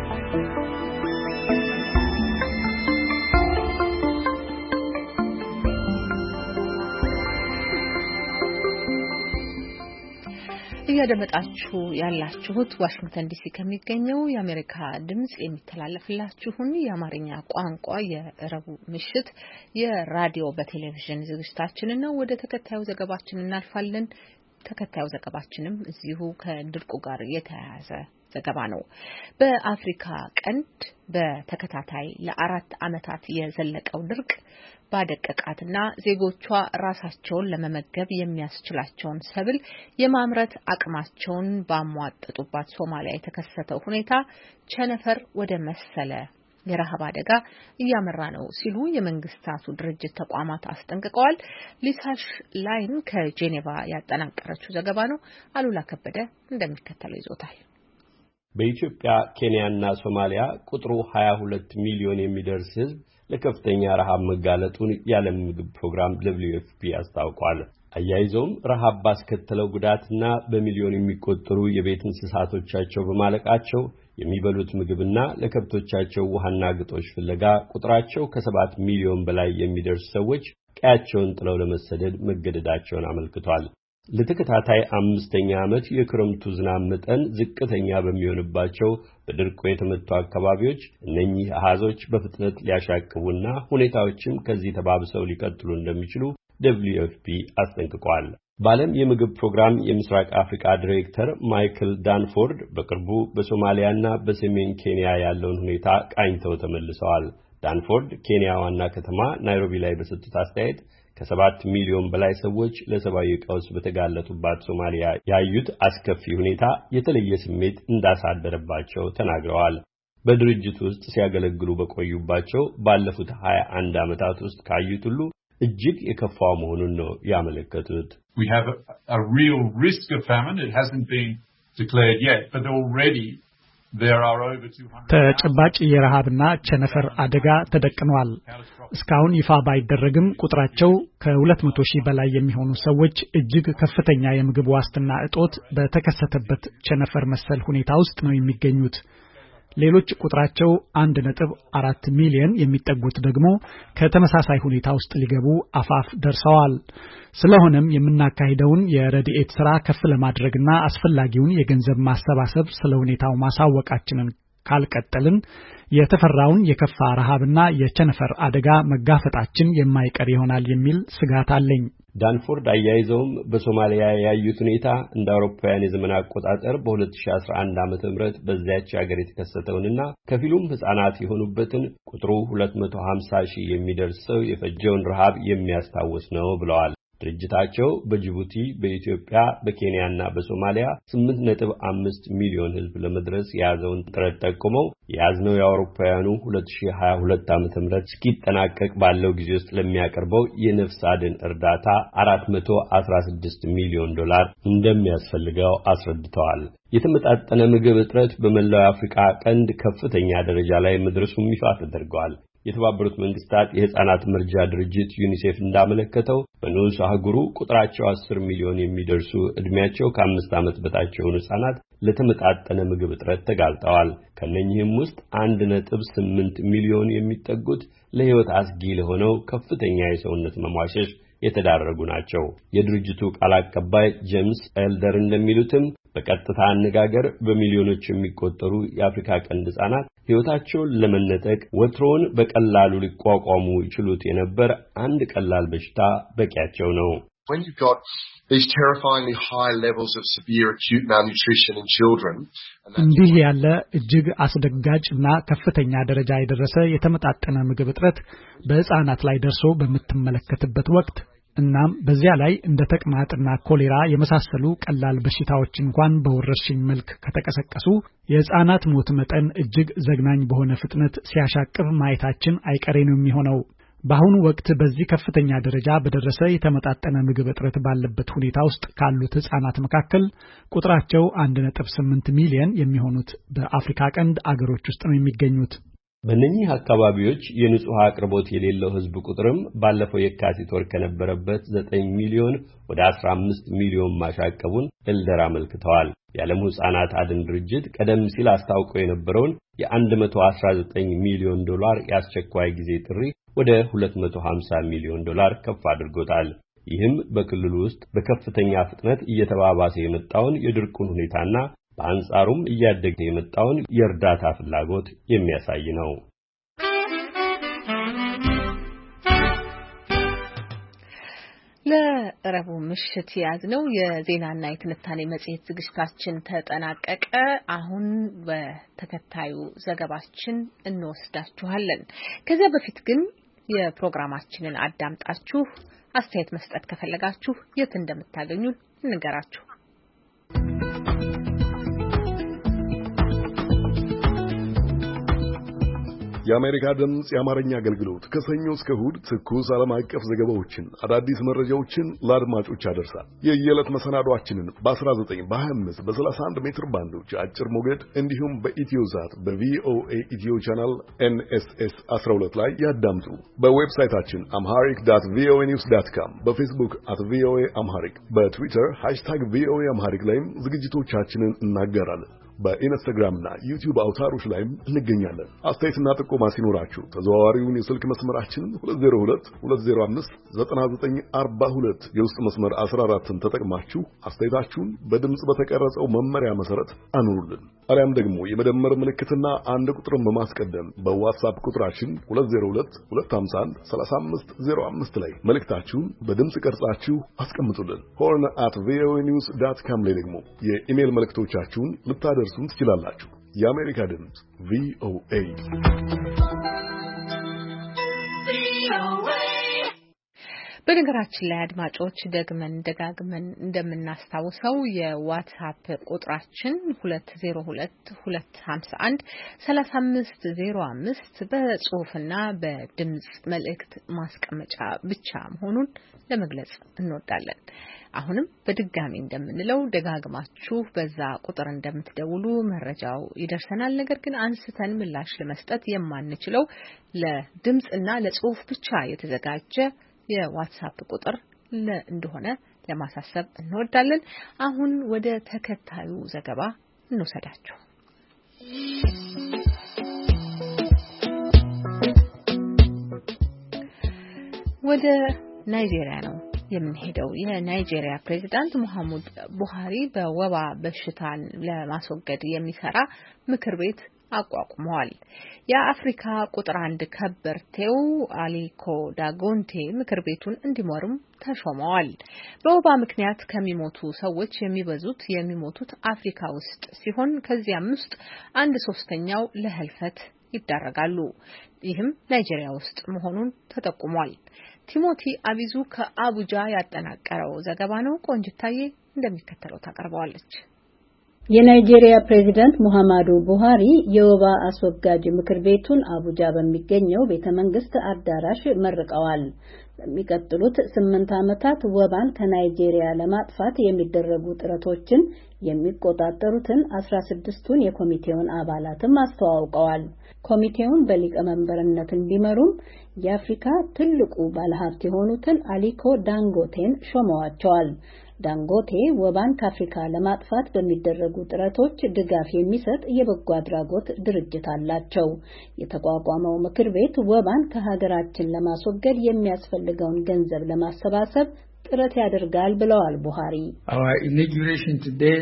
S1: እያደመጣችሁ ያላችሁት ዋሽንግተን ዲሲ ከሚገኘው የአሜሪካ ድምጽ የሚተላለፍላችሁን የአማርኛ ቋንቋ የረቡዕ ምሽት የራዲዮ በቴሌቪዥን ዝግጅታችንን ነው። ወደ ተከታዩ ዘገባችን እናልፋለን። ተከታዩ ዘገባችንም እዚሁ ከድርቁ ጋር የተያያዘ ዘገባ ነው። በአፍሪካ ቀንድ በተከታታይ ለ4 ዓመታት የዘለቀው ድርቅ ባደቀቃትና ዜጎቿ ራሳቸውን ለመመገብ የሚያስችላቸውን ሰብል የማምረት አቅማቸውን ባሟጠጡባት ሶማሊያ የተከሰተው ሁኔታ ቸነፈር ወደ መሰለ የረሃብ አደጋ እያመራ ነው ሲሉ የመንግስታቱ ድርጅት ተቋማት አስጠንቅቀዋል። ሊሳሽ ላይን ከጄኔቫ ያጠናቀረችው ዘገባ ነው። አሉላ ከበደ እንደሚከተለው ይዞታል።
S13: በኢትዮጵያ፣ ኬንያና ሶማሊያ ቁጥሩ 22 ሚሊዮን የሚደርስ ሕዝብ ለከፍተኛ ረሃብ መጋለጡን የዓለም ምግብ ፕሮግራም WFP አስታውቋል። አያይዘውም ረሃብ ባስከተለው ጉዳትና በሚሊዮን የሚቆጠሩ የቤት እንስሳቶቻቸው በማለቃቸው የሚበሉት ምግብና ለከብቶቻቸው ውሃና ግጦሽ ፍለጋ ቁጥራቸው ከ7 ሚሊዮን በላይ የሚደርስ ሰዎች ቀያቸውን ጥለው ለመሰደድ መገደዳቸውን አመልክቷል። ለተከታታይ 5ኛ ዓመት የክረምቱ ዝናብ መጠን ዝቅተኛ በሚሆንባቸው በድርቁ የተመቱ አካባቢዎች እነኚህ አሃዞች በፍጥነት ሊያሻቅቡና ሁኔታዎችም ከዚህ ተባብሰው ሊቀጥሉ እንደሚችሉ WFP አስጠንቅቋል። በዓለም የምግብ ፕሮግራም የምስራቅ አፍሪካ ዳይሬክተር ማይክል ዳንፎርድ በቅርቡ በሶማሊያና በሰሜን ኬንያ ያለውን ሁኔታ ቃኝተው ተመልሰዋል። ዳንፎርድ ኬንያ ዋና ከተማ ናይሮቢ ላይ በሰጡት አስተያየት ከ7 ሚሊዮን በላይ ሰዎች ለሰብአዊ ቀውስ በተጋለጡባት ሶማሊያ ያዩት አስከፊ ሁኔታ የተለየ ስሜት እንዳሳደረባቸው ተናግረዋል። በድርጅቱ ውስጥ ሲያገለግሉ በቆዩባቸው ባለፉት 21 ዓመታት ውስጥ ካዩት ሁሉ እጅግ የከፋው መሆኑን ነው ያመለከቱት።
S14: We have a real risk of famine. It hasn't been declared yet, but already there are over 200
S15: ተጨባጭ የረሃብና ቸነፈር አደጋ ተደቅኗል። እስካሁን ይፋ ባይደረግም ቁጥራቸው ከ200 ሺህ በላይ የሚሆኑ ሰዎች እጅግ ከፍተኛ የምግብ ዋስትና እጦት በተከሰተበት ቸነፈር መሰል ሁኔታ ውስጥ ነው የሚገኙት። ሌሎች ቁጥራቸው 1.4 ሚሊዮን የሚጠጉት ደግሞ ከተመሳሳይ ሁኔታ ውስጥ ሊገቡ አፋፍ ደርሰዋል። ስለሆነም የምናካሂደውን የረድኤት ሥራ ከፍ ለማድረግና አስፈላጊውን የገንዘብ ማሰባሰብ ስለ ሁኔታው ማሳወቃችንን ካልቀጠልን የተፈራውን የከፋ ረሃብና የቸነፈር አደጋ መጋፈጣችን የማይቀር ይሆናል የሚል ስጋት አለኝ።
S13: ዳንፎርድ አያይዘውም በሶማሊያ ያዩት ሁኔታ እንደ አውሮፓውያን የዘመን አቆጣጠር በ2011 ዓ.ም በዚያች ሀገር የተከሰተውንና ከፊሉም ሕፃናት የሆኑበትን ቁጥሩ 250 ሺህ የሚደርስ ሰው የፈጀውን ረሃብ የሚያስታውስ ነው ብለዋል። ድርጅታቸው በጅቡቲ፣ በኢትዮጵያ፣ በኬንያና በሶማሊያ 8.5 ሚሊዮን ሕዝብ ለመድረስ የያዘውን ጥረት ጠቁመው የያዝነው የአውሮፓውያኑ 2022 ዓ.ም እስኪጠናቀቅ ባለው ጊዜ ውስጥ ለሚያቀርበው የነፍስ አድን እርዳታ $416 ሚሊዮን እንደሚያስፈልገው አስረድተዋል። የተመጣጠነ ምግብ እጥረት በመላው አፍሪካ ቀንድ ከፍተኛ ደረጃ ላይ መድረሱም ይፋ ተደርጓል። የተባበሩት መንግስታት የሕፃናት መርጃ ድርጅት ዩኒሴፍ እንዳመለከተው በንዑስ አህጉሩ ቁጥራቸው 10 ሚሊዮን የሚደርሱ ዕድሜያቸው ከ5 ዓመት በታች የሆኑ ሕፃናት ለተመጣጠነ ምግብ እጥረት ተጋልጠዋል። ከነኚህም ውስጥ 1.8 ሚሊዮን የሚጠጉት ለሕይወት አስጊ ለሆነው ከፍተኛ የሰውነት መሟሸሽ የተዳረጉ ናቸው። የድርጅቱ ቃል አቀባይ ጄምስ ኤልደር እንደሚሉትም በቀጥታ አነጋገር በሚሊዮኖች የሚቆጠሩ የአፍሪካ ቀንድ ሕፃናት ሕይወታቸውን ለመነጠቅ ወትሮውን በቀላሉ ሊቋቋሙ ይችሉት የነበር አንድ ቀላል በሽታ በቂያቸው ነው።
S16: When you've got these terrifyingly high levels of severe acute malnutrition in children,
S15: እንዲህ ያለ እጅግ አስደንጋጭና ከፍተኛ ደረጃ የደረሰ የተመጣጠነ ምግብ እጥረት በሕፃናት ላይ ደርሶ በምትመለከትበት ወቅት እናም በዚያ ላይ እንደ ተቅማጥና ኮሌራ የመሳሰሉ ቀላል በሽታዎች እንኳን በወረርሽኝ መልክ ከተቀሰቀሱ የሕፃናት ሞት መጠን እጅግ ዘግናኝ በሆነ ፍጥነት ሲያሻቅብ ማየታችን አይቀሬ ነው የሚሆነው። በአሁኑ ወቅት በዚህ ከፍተኛ ደረጃ በደረሰ የተመጣጠነ ምግብ እጥረት ባለበት ሁኔታ ውስጥ ካሉት ሕፃናት መካከል ቁጥራቸው 1.8 ሚሊዮን የሚሆኑት በአፍሪካ ቀንድ አገሮች ውስጥ ነው የሚገኙት።
S13: በእነኚህ አካባቢዎች የንጹህ አቅርቦት የሌለው ሕዝብ ቁጥርም ባለፈው የካቲት ወር ከነበረበት 9 ሚሊዮን ወደ 15 ሚሊዮን ማሻቀቡን ኤልደር አመልክተዋል። የዓለሙ ሕፃናት አድን ድርጅት ቀደም ሲል አስታውቆ የነበረውን የ$119 ሚሊዮን የአስቸኳይ ጊዜ ጥሪ ወደ $250 ሚሊዮን ከፍ አድርጎታል። ይህም በክልሉ ውስጥ በከፍተኛ ፍጥነት እየተባባሰ የመጣውን የድርቁን ሁኔታና በአንጻሩም እያደገ የመጣውን የእርዳታ ፍላጎት የሚያሳይ ነው።
S1: ለረቡ ምሽት ያዝነው የዜናና የትንታኔ መጽሔት ዝግጅታችን ተጠናቀቀ። አሁን በተከታዩ ዘገባችን እንወስዳችኋለን። ከዚያ በፊት ግን የፕሮግራማችንን አዳምጣችሁ አስተያየት መስጠት ከፈለጋችሁ የት እንደምታገኙን እንገራችሁ።
S17: የአሜሪካ ድምጽ የአማርኛ አገልግሎት ከሰኞ እስከ እሁድ ትኩስ ዓለም አቀፍ ዘገባዎችን፣ አዳዲስ መረጃዎችን ለአድማጮች ያደርሳል። የየዕለት መሰናዷችንን በ19 በ25 በ31 ሜትር ባንዶች አጭር ሞገድ እንዲሁም በኢትዮሳት በቪኦኤ ኢትዮ ቻናል NSS 12 ላይ ያዳምጡ። በዌብሳይታችን amharic.voanews.com በፌስቡክ @voaamharic በትዊተር #voaamharic ላይም ዝግጅቶቻችንን እናገራለን። በኢንስታግራምና ዩቲዩብ አውታሮች ላይም እንገኛለን። አስተያየትና ጥቆማ ሲኖራችሁ ተዘዋዋሪውን የስልክ መስመራችን 2022059942 የውስጥ መስመር 14ን ተጠቅማችሁ አስተያየታችሁን በድምጽ በተቀረጸው መመሪያ መሰረት አኑሩልን። አሊያም ደግሞ የመደመር ምልክትና አንድ ቁጥርን በማስቀደም በዋትስአፕ ቁጥራችን 2022513505 ላይ መልእክታችሁን በድምጽ ቀርጻችሁ አስቀምጡልን። horn@voanews.com ላይ ደግሞ የኢሜል መልእክቶቻችሁን ልታደርሱን ትችላላችሁ። የአሜሪካ ድምጽ VOA
S1: በነገራችን ላይ አድማጮች ደግመን ደጋግመን እንደምናስታውሰው የዋትስአፕ ቁጥራችን 2022513505 በጽሁፍና በድምጽ መልእክት ማስቀመጫ ብቻ መሆኑን ለመግለጽ እንወዳለን። አሁንም በድጋሚ እንደምንለው ደጋግማችሁ በዛ ቁጥር እንደምትደውሉ መረጃው ይደርሰናል። ነገር ግን አንስተን ምላሽ ለመስጠት የማንችለው ለድምጽና ለጽሁፍ ብቻ የተዘጋጀ የዋትስአፕ ቁጥር እንደሆነ ለማሳሰብ እንወዳለን። አሁን ወደ ተከታዩ ዘገባ እንወሰዳችሁ። ወደ ናይጄሪያ ነው የምንሄደው። የናይጄሪያ ፕሬዝዳንት ሙሐመድ ቡሃሪ በወባ በሽታን ለማስወገድ የሚሰራ ምክር ቤት አቋቁመዋል። የአፍሪካ ቁጥር 1 ከበርቴው አሊኮ ዳንጎቴ ምክር ቤቱን እንዲመሩም ተሾመዋል። በወባ ምክንያት ከሚሞቱ ሰዎች የሚሞቱት አፍሪካ ውስጥ ሲሆን ከዚያም ውስጥ 1/3 ለህልፈት ይዳረጋሉ። ይህም ናይጄሪያ ውስጥ መሆኑን ተጠቁሟል። ቲሞቲ አቢዙ ከአቡጃ ያጠናቀረው ዘገባ ነው። ቆንጅታዬ እንደሚከተለው ታቀርበዋለች።
S18: የናይጄሪያ ፕሬዝዳንት ሙሐመዱ ቡሃሪ የወባ አስወጋጅ ምክር ቤቱን አቡጃ በሚገኘው ቤተመንግስት አዳራሽ መርቀዋል። በሚቀጥሉት 8 ዓመታት ወባን ከናይጄሪያ ለማጥፋት የሚደረጉ ጥረቶችን የሚቆጣጠሩትን 16ቱን የኮሚቴውን አባላትም አስተዋውቀዋል። ኮሚቴውን በሊቀመንበርነት እንዲመሩም የአፍሪካ ትልቁ ባለሀብት የሆኑትን አሊኮ ዳንጎቴን ሾመዋቸዋል። ዳንጎቴ ወባን ከአፍሪካ ለማጥፋት በሚደረጉ ጥረቶች ድጋፍ የሚሰጥ የበጎ አድራጎት ድርጅት አላቸው። የተቋቋመው ምክር ቤት ወባን ከሀገራችን ለማስወገድ የሚያስፈልገውን ገንዘብ ለማሰባሰብ ጥረት ያደርጋል ብለዋል ቡሃሪ።
S19: Our inauguration today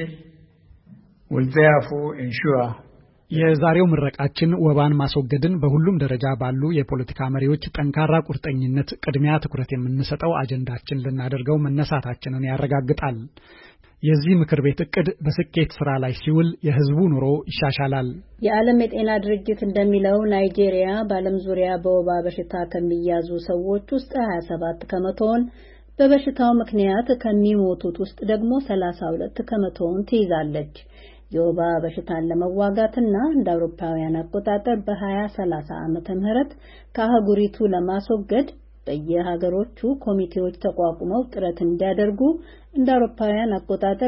S19: will therefore ensure
S15: የዛሬው ምረቃችን ወባን ማስወገድን በሁሉም ደረጃ ባሉ የፖለቲካ መሪዎች ጠንካራ ቁርጠኝነት ቅድሚያ ትኩረት የምንሰጠው አጀንዳችን ልናደርገው መነሳታችንን ያረጋግጣል። የዚህ ምክር ቤት እቅድ በስኬት ስራ ላይ ሲውል የህዝቡ ኑሮ ይሻሻላል።
S18: የዓለም የጤና ድርጅት እንደሚለው ናይጄሪያ በዓለም ዙሪያ በወባ በሽታ ከሚያዙ ሰዎች ውስጥ 27 ከመቶውን በበሽታው ምክንያት ከሚሞቱት ውስጥ ደግሞ 32 ከመቶውን ትይዛለች። የወባ በሽታን ለመዋጋትና እንደ አውሮፓውያን አቆጣጠር በ2030 ዓመተ ምህረት ከአህጉሪቱ ለማስወገድ በየሀገሮቹ ኮሚቴዎች ተቋቁመው ጥረት እንዲያደርጉ እንደ አውሮፓውያን አቆጣጠር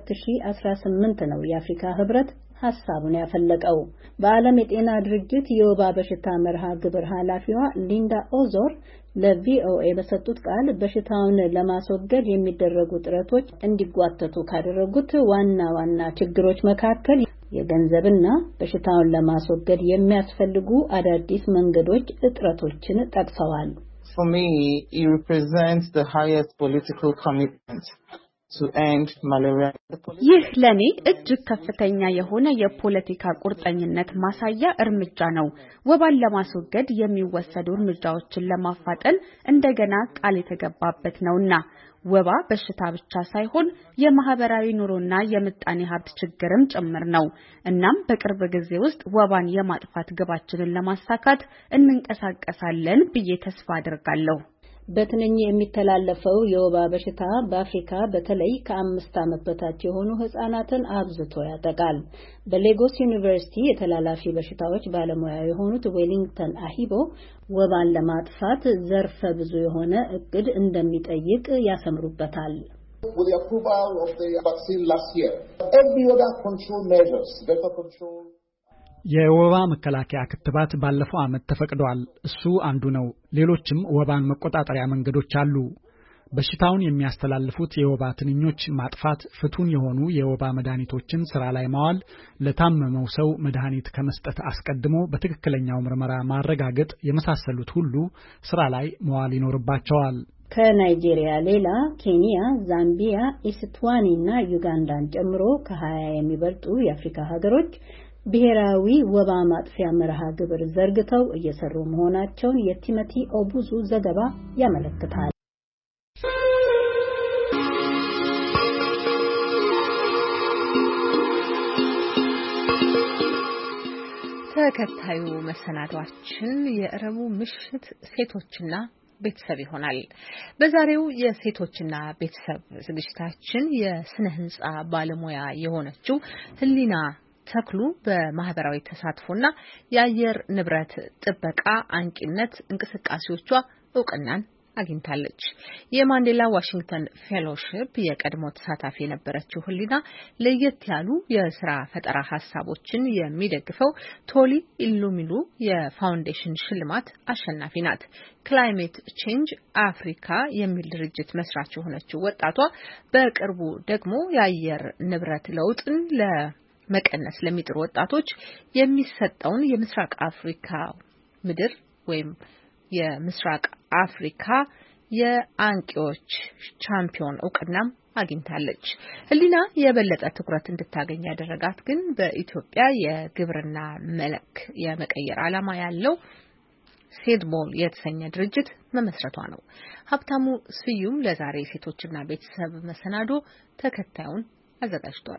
S18: በ2018 ነው የአፍሪካ ህብረት ሐሳቡን ያፈለቀው። በዓለም የጤና ድርጅት የወባ በሽታ መርሃ ግብር ኃላፊዋ ሊንዳ ኦዞር ለቪኦኤ በሰጡት ቃል በሽታውን ለማስወገድ የሚደረጉ ጥረቶች እንዲጓተቱ ካደረጉት ዋና ዋና ችግሮች መካከል የገንዘብና በሽታውን ለማስወገድ የሚያስፈልጉ አዳዲስ መንገዶች እጥረቶችን ጠቅሰዋል።
S20: For me, it represents the highest political commitment ይህ ለኔ እጅግ ከፍተኛ የሆነ የፖለቲካ ቁርጠኝነት ማሳያ እርምጃ ነው። ወባን ለማስወገድ የሚወሰዱ እርምጃዎችን ለማፋጠን እንደገና ቃል የተገባበት ነውና ወባ በሽታ ብቻ ሳይሆን የማህበራዊ ኑሮና የምጣኔ ሀብት ችግርም ጭምር ነው። እናም በቅርብ ጊዜ ውስጥ ወባን የማጥፋት ግባችንን ለማሳካት እንንቀሳቀሳለን ብዬ ተስፋ አድርጋለሁ።
S18: በትንኝ የሚተላለፈው የወባ በሽታ በአፍሪካ በተለይ ከ5 ዓመት በታች የሆኑ ህጻናትን አብዝቶ ያጠቃል። በሌጎስ ዩኒቨርሲቲ የተላላፊ በሽታዎች ባለሙያ የሆኑት ዌሊንግተን አሂቦ ወባን ለማጥፋት ዘርፈ ብዙ የሆነ እቅድ እንደሚጠይቅ ያሰምሩበታል።
S21: With the approval of the vaccine last year, every other control measures, vector control
S15: የወባ መከላከያ ክትባት ባለፈው ዓመት ተፈቅዷል። እሱ አንዱ ነው። ሌሎችም ወባን መቆጣጠሪያ መንገዶች አሉ። በሽታውን የሚያስተላልፉት የወባ ትንኞች ማጥፋት፣ ፍቱን የሆኑ የወባ መድኃኒቶችን ስራ ላይ ማዋል፣ ለታመመው ሰው መድኃኒት ከመስጠት አስቀድሞ በትክክለኛው ምርመራ ማረጋገጥ የመሳሰሉት ሁሉ ስራ ላይ መዋል ይኖርባቸዋል።
S18: ከናይጄሪያ ሌላ ኬንያ፣ ዛምቢያ፣ ኢስዋቲኒ እና ዩጋንዳን ጨምሮ ከ20 የሚበልጡ የአፍሪካ ሀገሮች ብሔራዊ ወባ ማጥፊያ መርሃ ግብር ዘርግተው እየሰሩ መሆናቸውን የቲሞቲ ኦቡዙ ዘገባ ያመለክታል።
S1: ተከታዩ መሰናዷችን የረቡ ምሽት ሴቶችና ቤተሰብ ይሆናል። በዛሬው የሴቶችና ቤተሰብ ዝግጅታችን የስነ ህንጻ ባለሙያ የሆነችው ህሊና ተክሉ በማህበራዊ ተሳትፎና የአየር ንብረት ጥበቃ አንቂነት እንቅስቃሴዎቿ እውቅናን አግኝታለች። የማንዴላ ዋሽንግተን ፌሎሺፕ የቀድሞ ተሳታፊ የነበረችው ህሊና ለየት ያሉ የስራ ፈጠራ ሀሳቦችን የሚደግፈው ቶሊ ኢሉሚሉ የፋውንዴሽን ሽልማት አሸናፊ ናት። ክላይሜት ቼንጅ አፍሪካ የሚል ድርጅት መስራች የሆነችው ወጣቷ በቅርቡ ደግሞ የአየር ንብረት ለውጥን መቀነስ ለሚጥሩ ወጣቶች የሚሰጠውን የምስራቅ አፍሪካ ምድር ወይም የምስራቅ አፍሪካ የአንቂዎች ቻምፒዮን እውቅናም አግኝታለች። ህሊና የበለጠ ትኩረት እንድታገኝ ያደረጋት ግን በኢትዮጵያ የግብርና መልክ የመቀየር ዓላማ ያለው ሴድሞል የተሰኘ ድርጅት መመስረቷ ነው። ሀብታሙ ስዩም ለዛሬ ሴቶችና ቤተሰብ መሰናዶ ተከታዩን አዘጋጅቷል።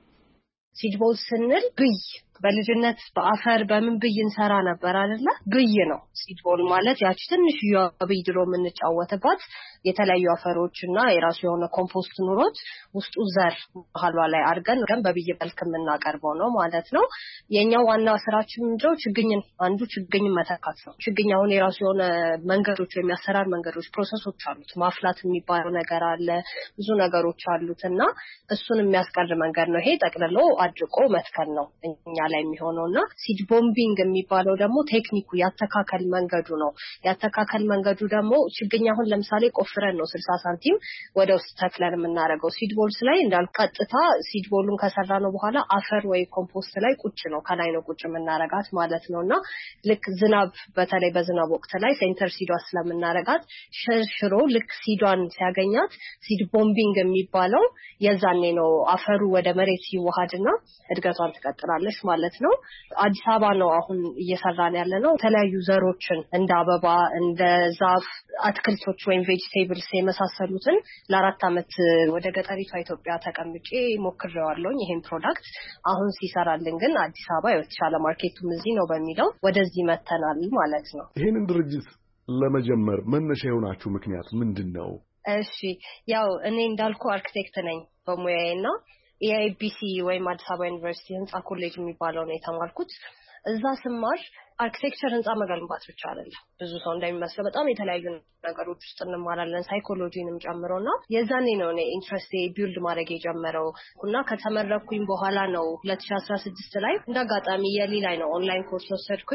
S22: ሲድቦል ስንል ብይ በልጅነት በአፈር በምን ብይ እንሰራ ነበር አይደለ? ብይ ነው ሲድቦል ማለት ያቺ ትንሽ ብይ ድሮ የምንጫወተባት የተለያዩ አፈሮችና የራሱ የሆነ ኮምፖስት ኑሮት ውስጡ ዘር መሀሏ ላይ አድርገን በብይ መልክ የምናቀርበው ነው ማለት ነው። የኛው ዋና ስራችን ምንድነው? አንዱ ችግኝ መተካት ነው። ችግኝ አሁን የራሱ የሆነ መንገዶች የሚያሰራር መንገዶች ፕሮሰሶች አሉት። ማፍላት የሚባለው ነገር አለ፣ ብዙ ነገሮች አሉትና እሱን የሚያስቀር መንገድ ነው። ይሄ ጠቅልሎ አድርቆ መትከል ነው እኛ ላይ የሚሆነውና ሲድ ቦምቢንግ የሚባለው ደግሞ ቴክኒኩ ያተካከል መንገዱ ነው። ያተካከል መንገዱ ደግሞ ችግኝ አሁን ለምሳሌ ቆፍረን ነው 60 ሳንቲም ወደ ውስጥ ተክለን የምናደርገው። ሲድ ቦልስ ላይ እንዳልቀጥታ ሲድ ቦሉን ከሰራነው በኋላ አፈር ወይ ኮምፖስት ላይ ቁጭ ነው ከላይ ነው ቁጭ የምናረጋት ማለት ነውና ልክ ዝናብ በተለይ በዝናብ ወቅት ላይ ሴንተር ሲዷ ስለምናረጋት ሸርሽሮ ልክ ሲዷን ሲያገኛት ሲድ ቦምቢንግ የሚባለው የዛኔ ነው አፈሩ ወደ መሬት ሲዋሃድና እድገቷን ትቀጥላለች ማለት ነው። አዲስ አበባ ነው አሁን እየሰራን ያለነው። የተለያዩ ዘሮችን እንደ አበባ እንደ ዛፍ አትክልቶች ወይም ቬጂቴብልስ የመሳሰሉትን ለ4 አመት ወደ ገጠሪቷ ኢትዮጵያ ተቀምጬ ሞክሬዋለሁ። ይሄን ፕሮዳክት አሁን ሲሰራልን ግን አዲስ አበባ የተሻለ ማርኬቱም እዚህ ነው በሚለው ወደዚህ መተናል ማለት ነው።
S17: ይሄንን ድርጅት ለመጀመር መነሻ የሆናችሁ ምክንያት ምንድነው?
S22: እሺ ያው እኔ እንዳልኩ አርኪቴክት ነኝ በሙያዬና የአይቢሲ ወይም አዲስ አበባ ዩኒቨርሲቲ ህንጻ ኮሌጅ የሚባለው ነው የተማርኩት። እዛ ስማር አርኪቴክቸር ህንጻ መገንባት ብቻ አይደለም። ብዙ ሰው እንደሚመስለው በጣም የተለያዩ ነገሮች ውስጥ እንማራለን ሳይኮሎጂንም ጨምሮና የዛኔ ነው እኔ ኢንትረስት ቢልድ ማድረግ የጀመረው እና ከተመረኩኝ በኋላ ነው 2016 ላይ እንዳጋጣሚ የሊ ላይ ነው ኦንላይን ኮርስ ወሰድኩኝ።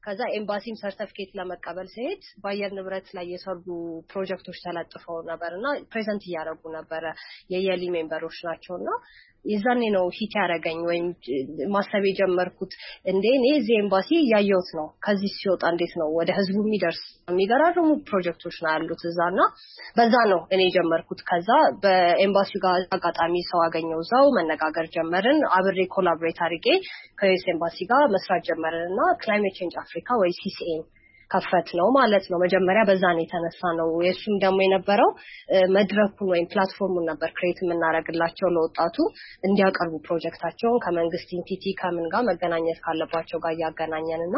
S22: ከዛ ኤምባሲም ሰርቲፊኬት ለመቀበል ሲሄድ ባየር ንብረት ላይ የሰሩ ፕሮጀክቶች ተለጥፈው ነበርና ፕሬዘንት ያደርጉ ነበር የየሊ ሜምበሮች ናቸውና የዛኔ ነው ሂት ያረጋኝ ወይ ማሰብ የጀመርኩት እንዴ እኔ እዚህ ኤምባሲ ያየሁት ነው ከዚህ ሲወጣ እንዴት ነው ወደ ህዝቡ የሚደርስ የሚገራርሙ ፕሮጀክቶች ነው ያሉት እዛና በዛ ነው እኔ ጀመርኩት ከዛ በኤምባሲው ጋር አጋጣሚ ሰው አገኘው ዛው መነጋገር ጀመርን አብሬ ኮላቦሬት አድርጌ ከዩኤስ ኤምባሲ ጋር መስራት ጀመርንና ክላይሜት ቼንጅ አፍሪካ ወይ ሲሲኤን ከፈት ነው ማለት ነው መጀመሪያ በዛ ነው የተነሳ ነው የሱም ደግሞ የነበረው መድረኩን ወይ ፕላትፎርሙን ነበር ክሬት የምናደርግላቸው ለወጣቱ እንዲያቀርቡ ፕሮጀክታቸውን ከመንግስት ኢንቲቲ ከምን ጋር መገናኘት ካለባቸው ጋር ያገናኘንና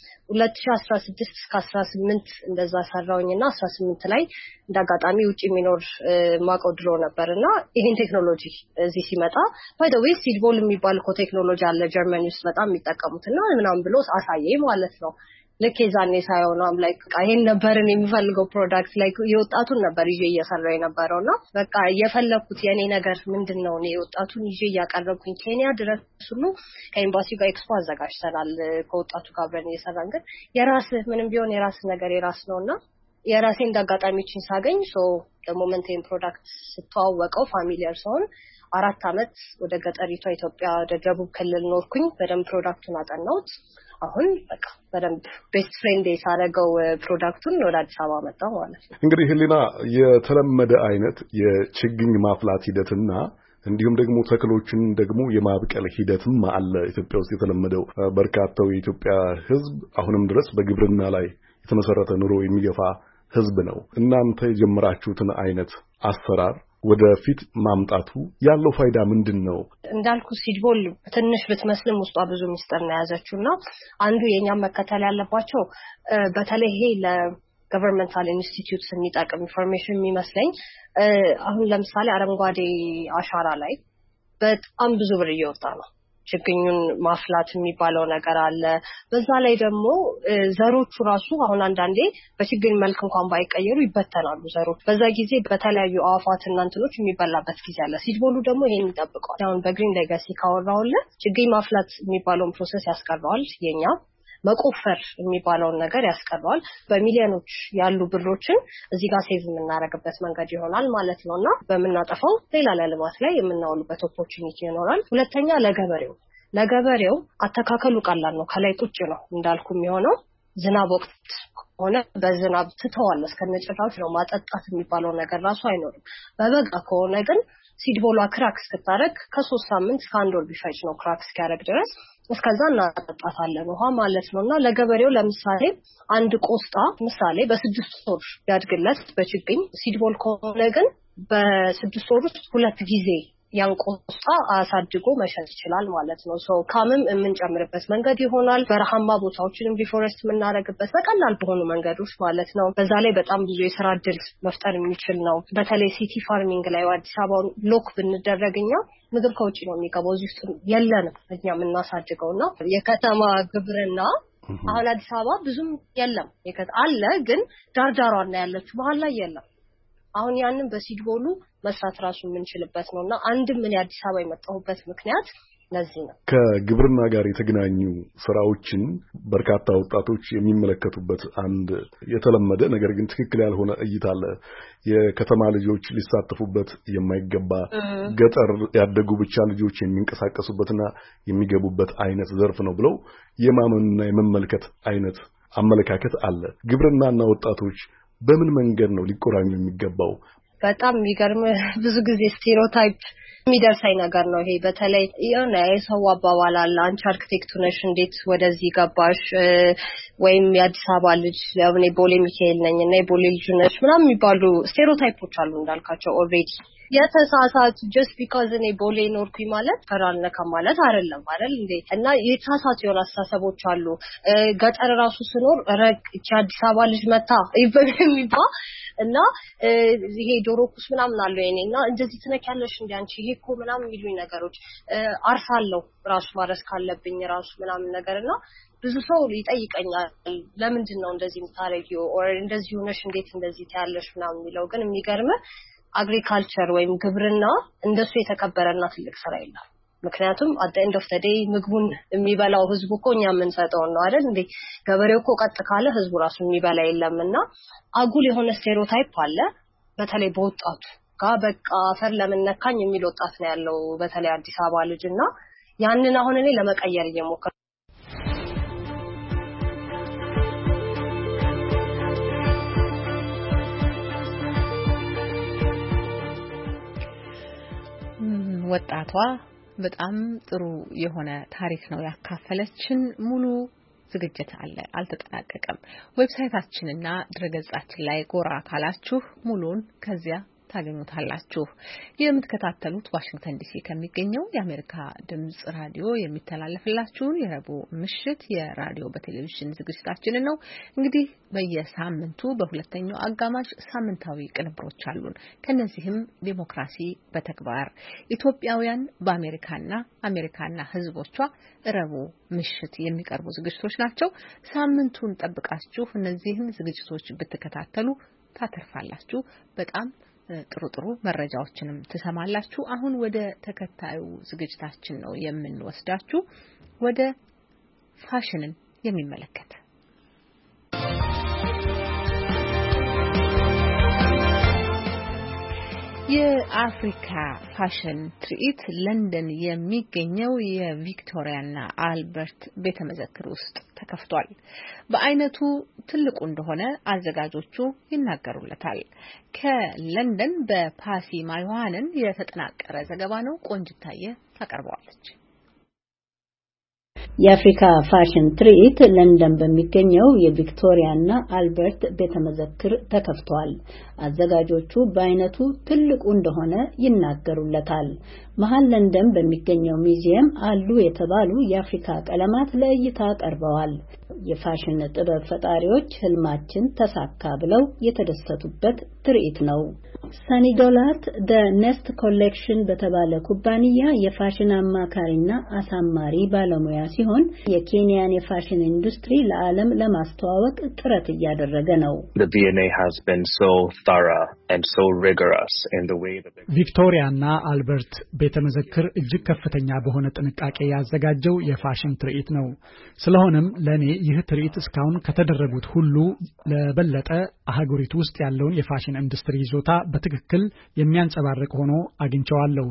S22: 2016 እስከ 18 እንደዛ ሰራውኝና 18 ላይ እንዳጋጣሚ ውጪ ሚኖር ማቆድሮ ነበርና ይሄን ቴክኖሎጂ እዚህ ሲመጣ by the way ሲድቦል የሚባል ቴክኖሎጂ አለ ጀርመኒ ውስጥ በጣም የሚጠቀሙትና ምናምን ብሎ አሳየኝ ማለት ነው ለኬዛኔ ሳይሆንም ላይክ አይን ነበርን የሚፈልገው ፕሮዳክት ላይክ የወጣቱን ነበር ይዤ እየሰራው የነበረውና በቃ የፈለኩት የኔ ነገር ምንድነው ነው የወጣቱን ይዤ ያቀርብኩኝ ኬንያ ድረስ ሁሉ ከኤምባሲ ጋር ኤክስፖ አዘጋጅተናል ከወጣቱ ጋር አብረን እየሰራን ግን የራስ ምንም ቢሆን የራስ ነገር የራስ ነውና የራሴ እንዳጋጣሚዎችን ሳገኝ ሶ ለሞመንት ኢን ፕሮዳክት ስተዋወቀው ፋሚሊየር ሰውን 4 አመት ወደ ገጠሪቷ ኢትዮጵያ ወደ ደቡብ ክልል ኖርኩኝ በደንብ ፕሮዳክቱን አጠናውት አሁን በቃ በደንብ ቤስት ፍሬንድ የሳረገው ፕሮዳክቱን ወደ አዲስ አበባ መጣው ማለት ነው
S17: እንግዲህ ህሊና የተለመደ አይነት የችግኝ ማፍላት ሂደትና እንዲሁም ደግሞ ተክሎችን ደግሞ የማብቀል ሂደትም አለ ኢትዮጵያ ውስጥ የተለመደው በርካታው የኢትዮጵያ ህዝብ አሁንም ድረስ በግብርና ላይ የተመሰረተ ኑሮ የሚገፋ ህዝብ ነው እናንተ የጀመራችሁትን አይነት አሰራር ወደፊት ማምጣቱ ያለው ፋይዳ ምንድነው
S22: እንዳልኩ ሲድቦል ትንሽ ብትመስልም ውስጧ ብዙ ሚስጥር ነው ያዘችውና አንዱ የኛም መከተል ያለባቸው በተለይ ይሄ ለገቨርንመንታል ኢንስቲትዩትስ የሚጠቅም ኢንፎርሜሽን የሚመስለኝ አሁን ለምሳሌ አረንጓዴ አሻራ ላይ በጣም ብዙ ብር እየወጣ ነው ችግኙን ማፍላት የሚባለው ነገር አለ በዛ ላይ ደግሞ ዘሮቹ ራሱ አሁን አንዳንዴ በችግኝ መልክ እንኳን ባይቀየሩ ይበተናሉ ዘሮች በዛ ጊዜ በተለያዩ አዋፋትና እንትኖች የሚበላበት ጊዜ አለ ሲድቦሉ ደግሞ ይሄን ይጠብቀዋል አሁን በግሪን ሌጋሲ ካወራውለ ችግኝ ማፍላት የሚባለውን ፕሮሰስ ያስቀረዋል የኛ መቆፈር የሚባለውን ነገር ያስቀረዋል በሚሊዮኖች ያሉ ብሮችን እዚህ ጋር ሴቭ የምናደርግበት መንገድ ይሆናል ማለት ነውና በመናጠፈው ሌላ ለልማት ላይ የምናውልበት ኦፖርቹኒቲ ይኖራል ሁለተኛ ለገበሬው አተካከሉ ቀላል ነው ከላይ ቁጭ ነው እንዳልኩ የሚሆነው ዝናብ ወቅት ሆነ በዝናብ ትተዋል እስከነጨራሽ ነው ማጠጣት የሚባለው ነገር ራሱ አይኖርም በበጋ ከሆነ ግን ሲድቦሏ ክራክ እስክታረግ ከ3 ሳምንት እስከ 1 ወር ቢፈጅ ነው ክራክ እስኪያረግ ድረስ እስከዛ እናጠጣታለን ውሃ ማለት ነውና ለገበሬው ለምሳሌ አንድ ቆስጣ ምሳሌ በ6 ወር ያድግለት በችግኝ ሲድቦል ከሆነ ግን በ6 ወር ውስጥ 2 ጊዜ ያን ቆስጣ አሳድጎ መሸጥ ይችላል ማለት ነው ሶ ካምም የምንጨምርበት መንገድ ይሆናል በረሃማ ቦታዎችንም ዲፎረስት የምናረግበት በቀላል በሆኑ መንገዶች ማለት ነው በዛ ላይ በጣም ብዙ የሥራ እድል መፍጠር የሚችል ነው በተለይ ሲቲ ፋርሚንግ ላይ አዲስ አበባውን ሎክ ብንደረግኛ ምግብ ከውጪ ነው የሚገባው እዚህ ውስጥ የለንም እኛ የምናሳድገውና የከተማ ግብርና አሁን አዲስ አበባ ብዙም የለም አለ ግን ዳርዳሯና ያለችው በኋላ ላይ የለም አሁን ያንን በሲድቦሉ መስራት ራሱ የምንችልበት ነውና አንድም ምን አዲስ አበባ የመጣሁበት ምክንያት ለዚህ ነው
S17: ከግብርና ጋር የተገናኙ ስራዎችን በርካታ ወጣቶች የሚመለከቱበት አንድ የተለመደ ነገር ግን ትክክል ያልሆነ እይታ አለ የከተማ ልጆች ሊሳተፉበት የማይገባ ገጠር ያደጉ ብቻ ልጆች የሚንቀሳቀሱበትና የሚገቡበት አይነት ዘርፍ ነው ብለው የማመንና የመመልከት አይነት አመለካከት አለ ግብርናና ወጣቶች በምን መንገድ ነው ሊቆራኙ የሚገባው
S22: በጣም የሚገርም ብዙ ጊዜ ስቴሪዮታይፕ የሚደርሳይ ነገር ነው ይሄ በተለይ የሆነ የሰው አባባል አለ አንቺ አርኪቴክቱ ነሽ እንዴት ወደዚህ ገባሽ ወይም የአዲስ አበባ ልጅ ለኔ ቦሌ ሚካኤል ነኝና የቦሌ ልጅ ነሽ ምናምን የሚባሉ ስቴሪዮታይፖች አሉ እንዳልካቸው ኦልሬዲ የተሳሳቱ just because እኔ ቦሌ ኖርኩኝ ማለት ፈራልነካ ማለት አይደለም አይደል እንዴ እና የተሳሳቱ የሆነ አስተሳሰቦች አሉ ገጠር ራሱ ስኖር እቺ አዲስ አበባ ልጅ መታ ይበሚባ እና ይሄ ዶሮኩስ ምናምን አለው የኔና እንደዚህ ትነካለሽ እንዴ አንቺ ይሄ እኮ ምናምን የሚሉኝ ነገሮች አርሳለሁ ራሱ ማረስ ካለብኝ ራሱ ምናምን ነገርና ብዙ ሰው ይጠይቀኛል ለምንድን ነው እንደዚህ የምታረጊው ኦር እንደዚህ ሆነሽ እንዴት እንደዚህ ታያለሽ ምናምን የሚለው ግን የሚገርም አግሪካልቸር ወይም ግብርና እንደሱ የተከበረና ትልቅ ስራ የለም ምክንያቱም at the end of the day ምግቡን የሚበላው ህዝቡ እኮ እኛ የምንሰጠው ነው አይደል እንዴ ገበሬው እኮ ቀጥ ካለ ህዝቡ ራሱ የሚበላ የለምና አጉል የሆነ ስቴሪዮታይፕ አለ በተለይ በወጣቱ ጋር በቃ አፈር ለምንነካኝ የሚል ወጣት ነው ያለው በተለይ አዲስ አበባ ልጅና ያንን አሁን እኔ ለመቀየር እየሞከርኩ
S1: ወጣቷ በጣም ጥሩ የሆነ ታሪክ ነው ያካፈለችን ሙሉ ዝግጅት አለ አልተጠናቀቀም ዌብሳይታችንና ድረገጻችን ላይ ጎራ ካላችሁ ሙሉን ከዚያ ታገኙታላችሁ የምትከታተሉት ዋሽንግተን ዲሲ ከሚገኘው የአሜሪካ ድምጽ ራዲዮ የሚተላለፍላችሁ የረቡዕ ምሽት የራዲዮ በቴሌቪዥን ዝግጅታችን ነው እንግዲህ በየሳምንቱ በሁለተኛው አጋማሽ ሳምንታዊ ቅንብሮች አሉን ከነዚህም ዲሞክራሲ በተግባር ኢትዮጵያውያን በአሜሪካና አሜሪካና ህዝቦቿ ረቡዕ ምሽት የሚቀርቡ ዝግጅቶች ናቸው ሳምንቱን ጠብቃችሁ እነዚህን ዝግጅቶች ብትከታተሉ ታተርፋላችሁ በጣም ጥሩ መረጃዎችንም ተሰማላችሁ አሁን ወደ ተከታዩ ዝግጅታችን ነው የምንወስዳችሁ ወደ ፋሽንን የሚመለከት የአፍሪካ ፋሽን ትርኢት ለንደን የሚገኘው የቪክቶሪያና አልበርት ቤተመዘክር ውስጥ ተከፍቷል። በአይነቱ ትልቁ እንደሆነ አዘጋጆቹ ይናገሩለታል። ከለንደን በፓሲ ማይዋንን የተጠናቀረ ዘገባ ነው። ቆንጅታየ ታቀርበዋለች።
S18: የአፍሪካ ፋሽን ትርኢት ለንደን በሚገኘው የቪክቶሪያና አልበርት ቤተመዘክር ተከፍቷል። አዘጋጆቹ በአይነቱ ትልቁ እንደሆነ ይናገሩለታል። መሃል ለንደን በሚገኘው ሙዚየም አሉ የተባሉ የአፍሪካ ቀለማት ለእይታ ቀርበዋል። የፋሽን ጥበብ ፈጣሪዎች ህልማችን ተሳካ ብለው የተደሰቱበት ትርኢት ነው። ሰኒ ዶላት the Nest Collection በተባለ ኩባንያ የፋሽን አማካሪና አሳማሪ ባለሙያ ሲሆን የኬንያን የፋሽን ኢንዱስትሪ ለዓለም ለማስተዋወቅ ጥረት እያደረገ ነው።
S2: The V&A has been so thorough and so rigorous in the way that
S15: ቪክቶሪያና አልበርት ቤተመዘክር እጅግ ከፍተኛ በሆነ ጥንቃቄ ያዘጋጀው የፋሽን ትርኢት ነው። ስለሆነም ለኔ ይህ ትርኢት እስካሁን ከተደረጉት ሁሉ ለበለጠ አህጉሪቱ ውስጥ ያለውን የፋሽን ኢንዱስትሪ ይዞታ በትክክል የሚያንጸባርቅ ሆኖ አግኝቼዋለሁ።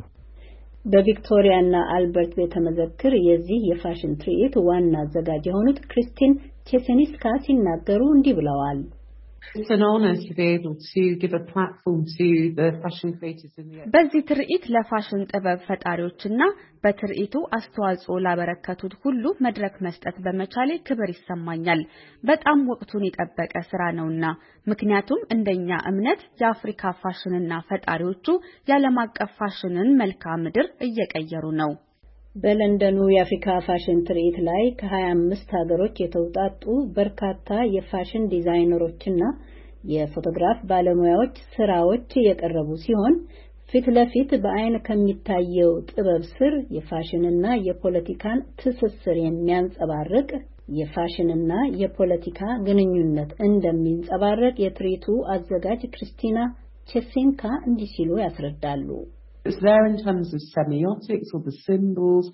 S18: በቪክቶሪያና አልበርት ቤተመዘክር የዚህ የፋሽን ትርኢት ዋና አዘጋጅ የሆኑት ክሪስቲን ቼሴኒስካ ሲናገሩ እንዲህ ብለዋል።
S4: It's an honor to be able to give a platform to the fashion creators in the
S20: በዚህ ትርኢት ለፋሽን ጥበብ ፈጣሪዎችና በትርኢቱ አስተዋጽኦ ላበረከቱት ሁሉ መድረክ መስጠት በመቻሌ ክብር ይሰማኛል። በጣም ወቅቱን የጠበቀ ስራ ነውና ምክንያቱም እንደኛ እምነት የአፍሪካ ፋሽንና ፈጣሪዎቹ የዓለም አቀፍ ፋሽንን መልክዓ ምድር እየቀየሩ ነው።
S18: በለንደኑ የአፍሪካ ፋሽን ትርኢት ላይ ከ25 ሀገሮች የተውጣጡ በርካታ የፋሽን ዲዛይነሮችና የፎቶግራፍ ባለሙያዎች ስራዎች የቀረቡ ሲሆን ፊት ለፊት በአይን ከሚታየው ጥበብ ስር የፋሽንና የፖለቲካን ትስስር የሚያንጸባርቅ የፋሽንና የፖለቲካ ግንኙነት እንደሚንጸባረቅ የትርኢቱ አዘጋጅ ክሪስቲና ቼሴንካ እንዲህ ሲሉ ያስረዳሉ።
S4: It's there in terms of semiotics or the symbols.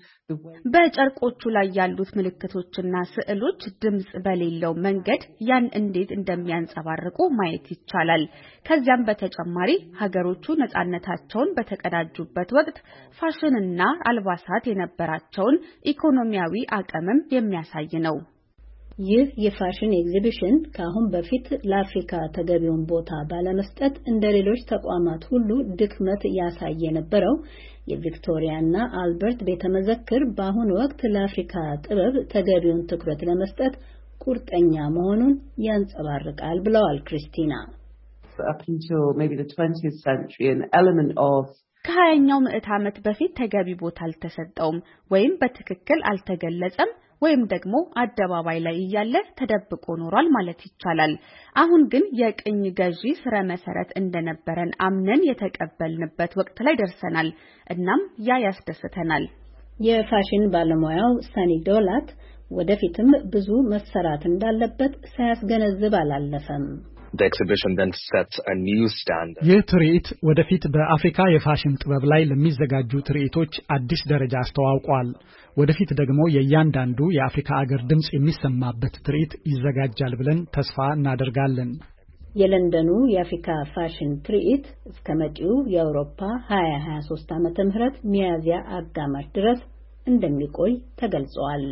S20: በጨርቆቹ ላይ ያሉት ምልክቶችና ስዕሎች ድምጽ በሌለው መንገድ ያን እንዴት እንደሚያንጸባርቁ ማየት ይቻላል። ከዚያም በተጨማሪ ሀገሮቹ ነጻነታቸውን በተቀዳጁበት ወቅት ፋሽንና አልባሳት የነበራቸውን ኢኮኖሚያዊ አቅምም የሚያሳይ ነው።
S18: ይህ የፋሽን ኤግዚቢሽን ከአሁን በፊት ለአፍሪካ ተገቢውን ቦታ ባለመስጠት እንደሌሎች ተቋማት ሁሉ ድክመት ያሳየ የነበረው የቪክቶሪያና አልበርት ቤተመዘክር በአሁኑ ወቅት ለአፍሪካ ጥበብ ተገቢውን ትኩረት ለመስጠት ቁርጠኛ መሆኑን ያንጸባርቃል ብለዋል ክሪስቲና።
S4: Up until maybe the 20th century, an element of
S20: ከ20ኛው ምዕተ ዓመት በፊት ተገቢ ቦታ አልተሰጠውም ወይም በትክክል አልተገለጸም ወይም ደግሞ አደባባይ ላይ እያለ ተደብቆ ኖሯል ማለት ይቻላል። አሁን ግን የቅኝ ገዢ ስረ መሰረት እንደነበረን አምነን የተቀበልንበት ወቅት ላይ ደርሰናል። እናም ያ ያስደስተናል።
S18: የፋሽን ባለሙያው ሰኒ ዶላት ወደፊትም ብዙ መሰራት እንዳለበት ሳያስገነዝብ አላለፈም።
S2: The exhibition then sets a new standard.
S15: ይህ ትርኢት ወደፊት በአፍሪካ የፋሽን ጥበብ ላይ ለሚዘጋጁ ትርኢቶች አዲስ ደረጃ አስተዋውቋል። ወደፊት ደግሞ የእያንዳንዱ የአፍሪካ አገር ድምጽ የሚሰማበት ትርኢት ይዘጋጃል ብለን ተስፋ እናደርጋለን።
S18: የለንደኑ የአፍሪካ ፋሽን ትርኢት እስከ መጪው የአውሮፓ 2023 ዓመተ ምህረት ሚያዝያ አጋማሽ ድረስ እንደሚቆይ ተገልጿል።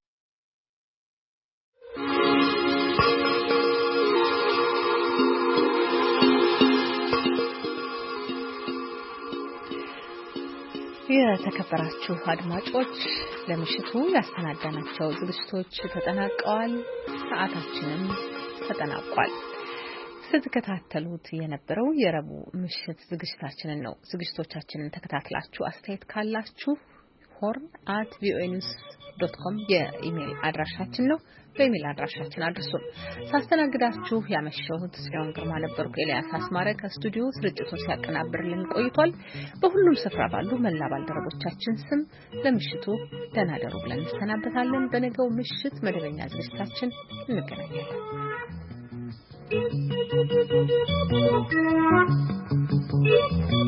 S1: የተከበራችሁ አድማጮች ለምሽቱ ያሰናዳናቸው ዝግጅቶች ተጠናቀዋል። ሰዓታችንም ተጠናቋል። ስትከታተሉት የነበረው የረቡዕ ምሽት ዝግጅታችንን ነው። ዝግጅቶቻችንን ተከታትላችሁ አስተያየት ካላችሁ horn@voanews.com የኢሜል አድራሻችን ነው። በኢሜል አድራሻችን አድርሱን። ሳስተናግዳችሁ ያመሸሁት ጽዮን ግርማ ነበርኩ። ኤልያስ አስማረ ከስቱዲዮ ስርጭቱን ሲያቀናብርልን ቆይቷል። በሁሉም ስፍራ ባሉ መላ ባልደረቦቻችን ስም ለምሽቱ ደህና ደሩ ብለን እንሰናበታለን። በነገው ምሽት መደበኛ ዝግጅታችን እንገናኛለን።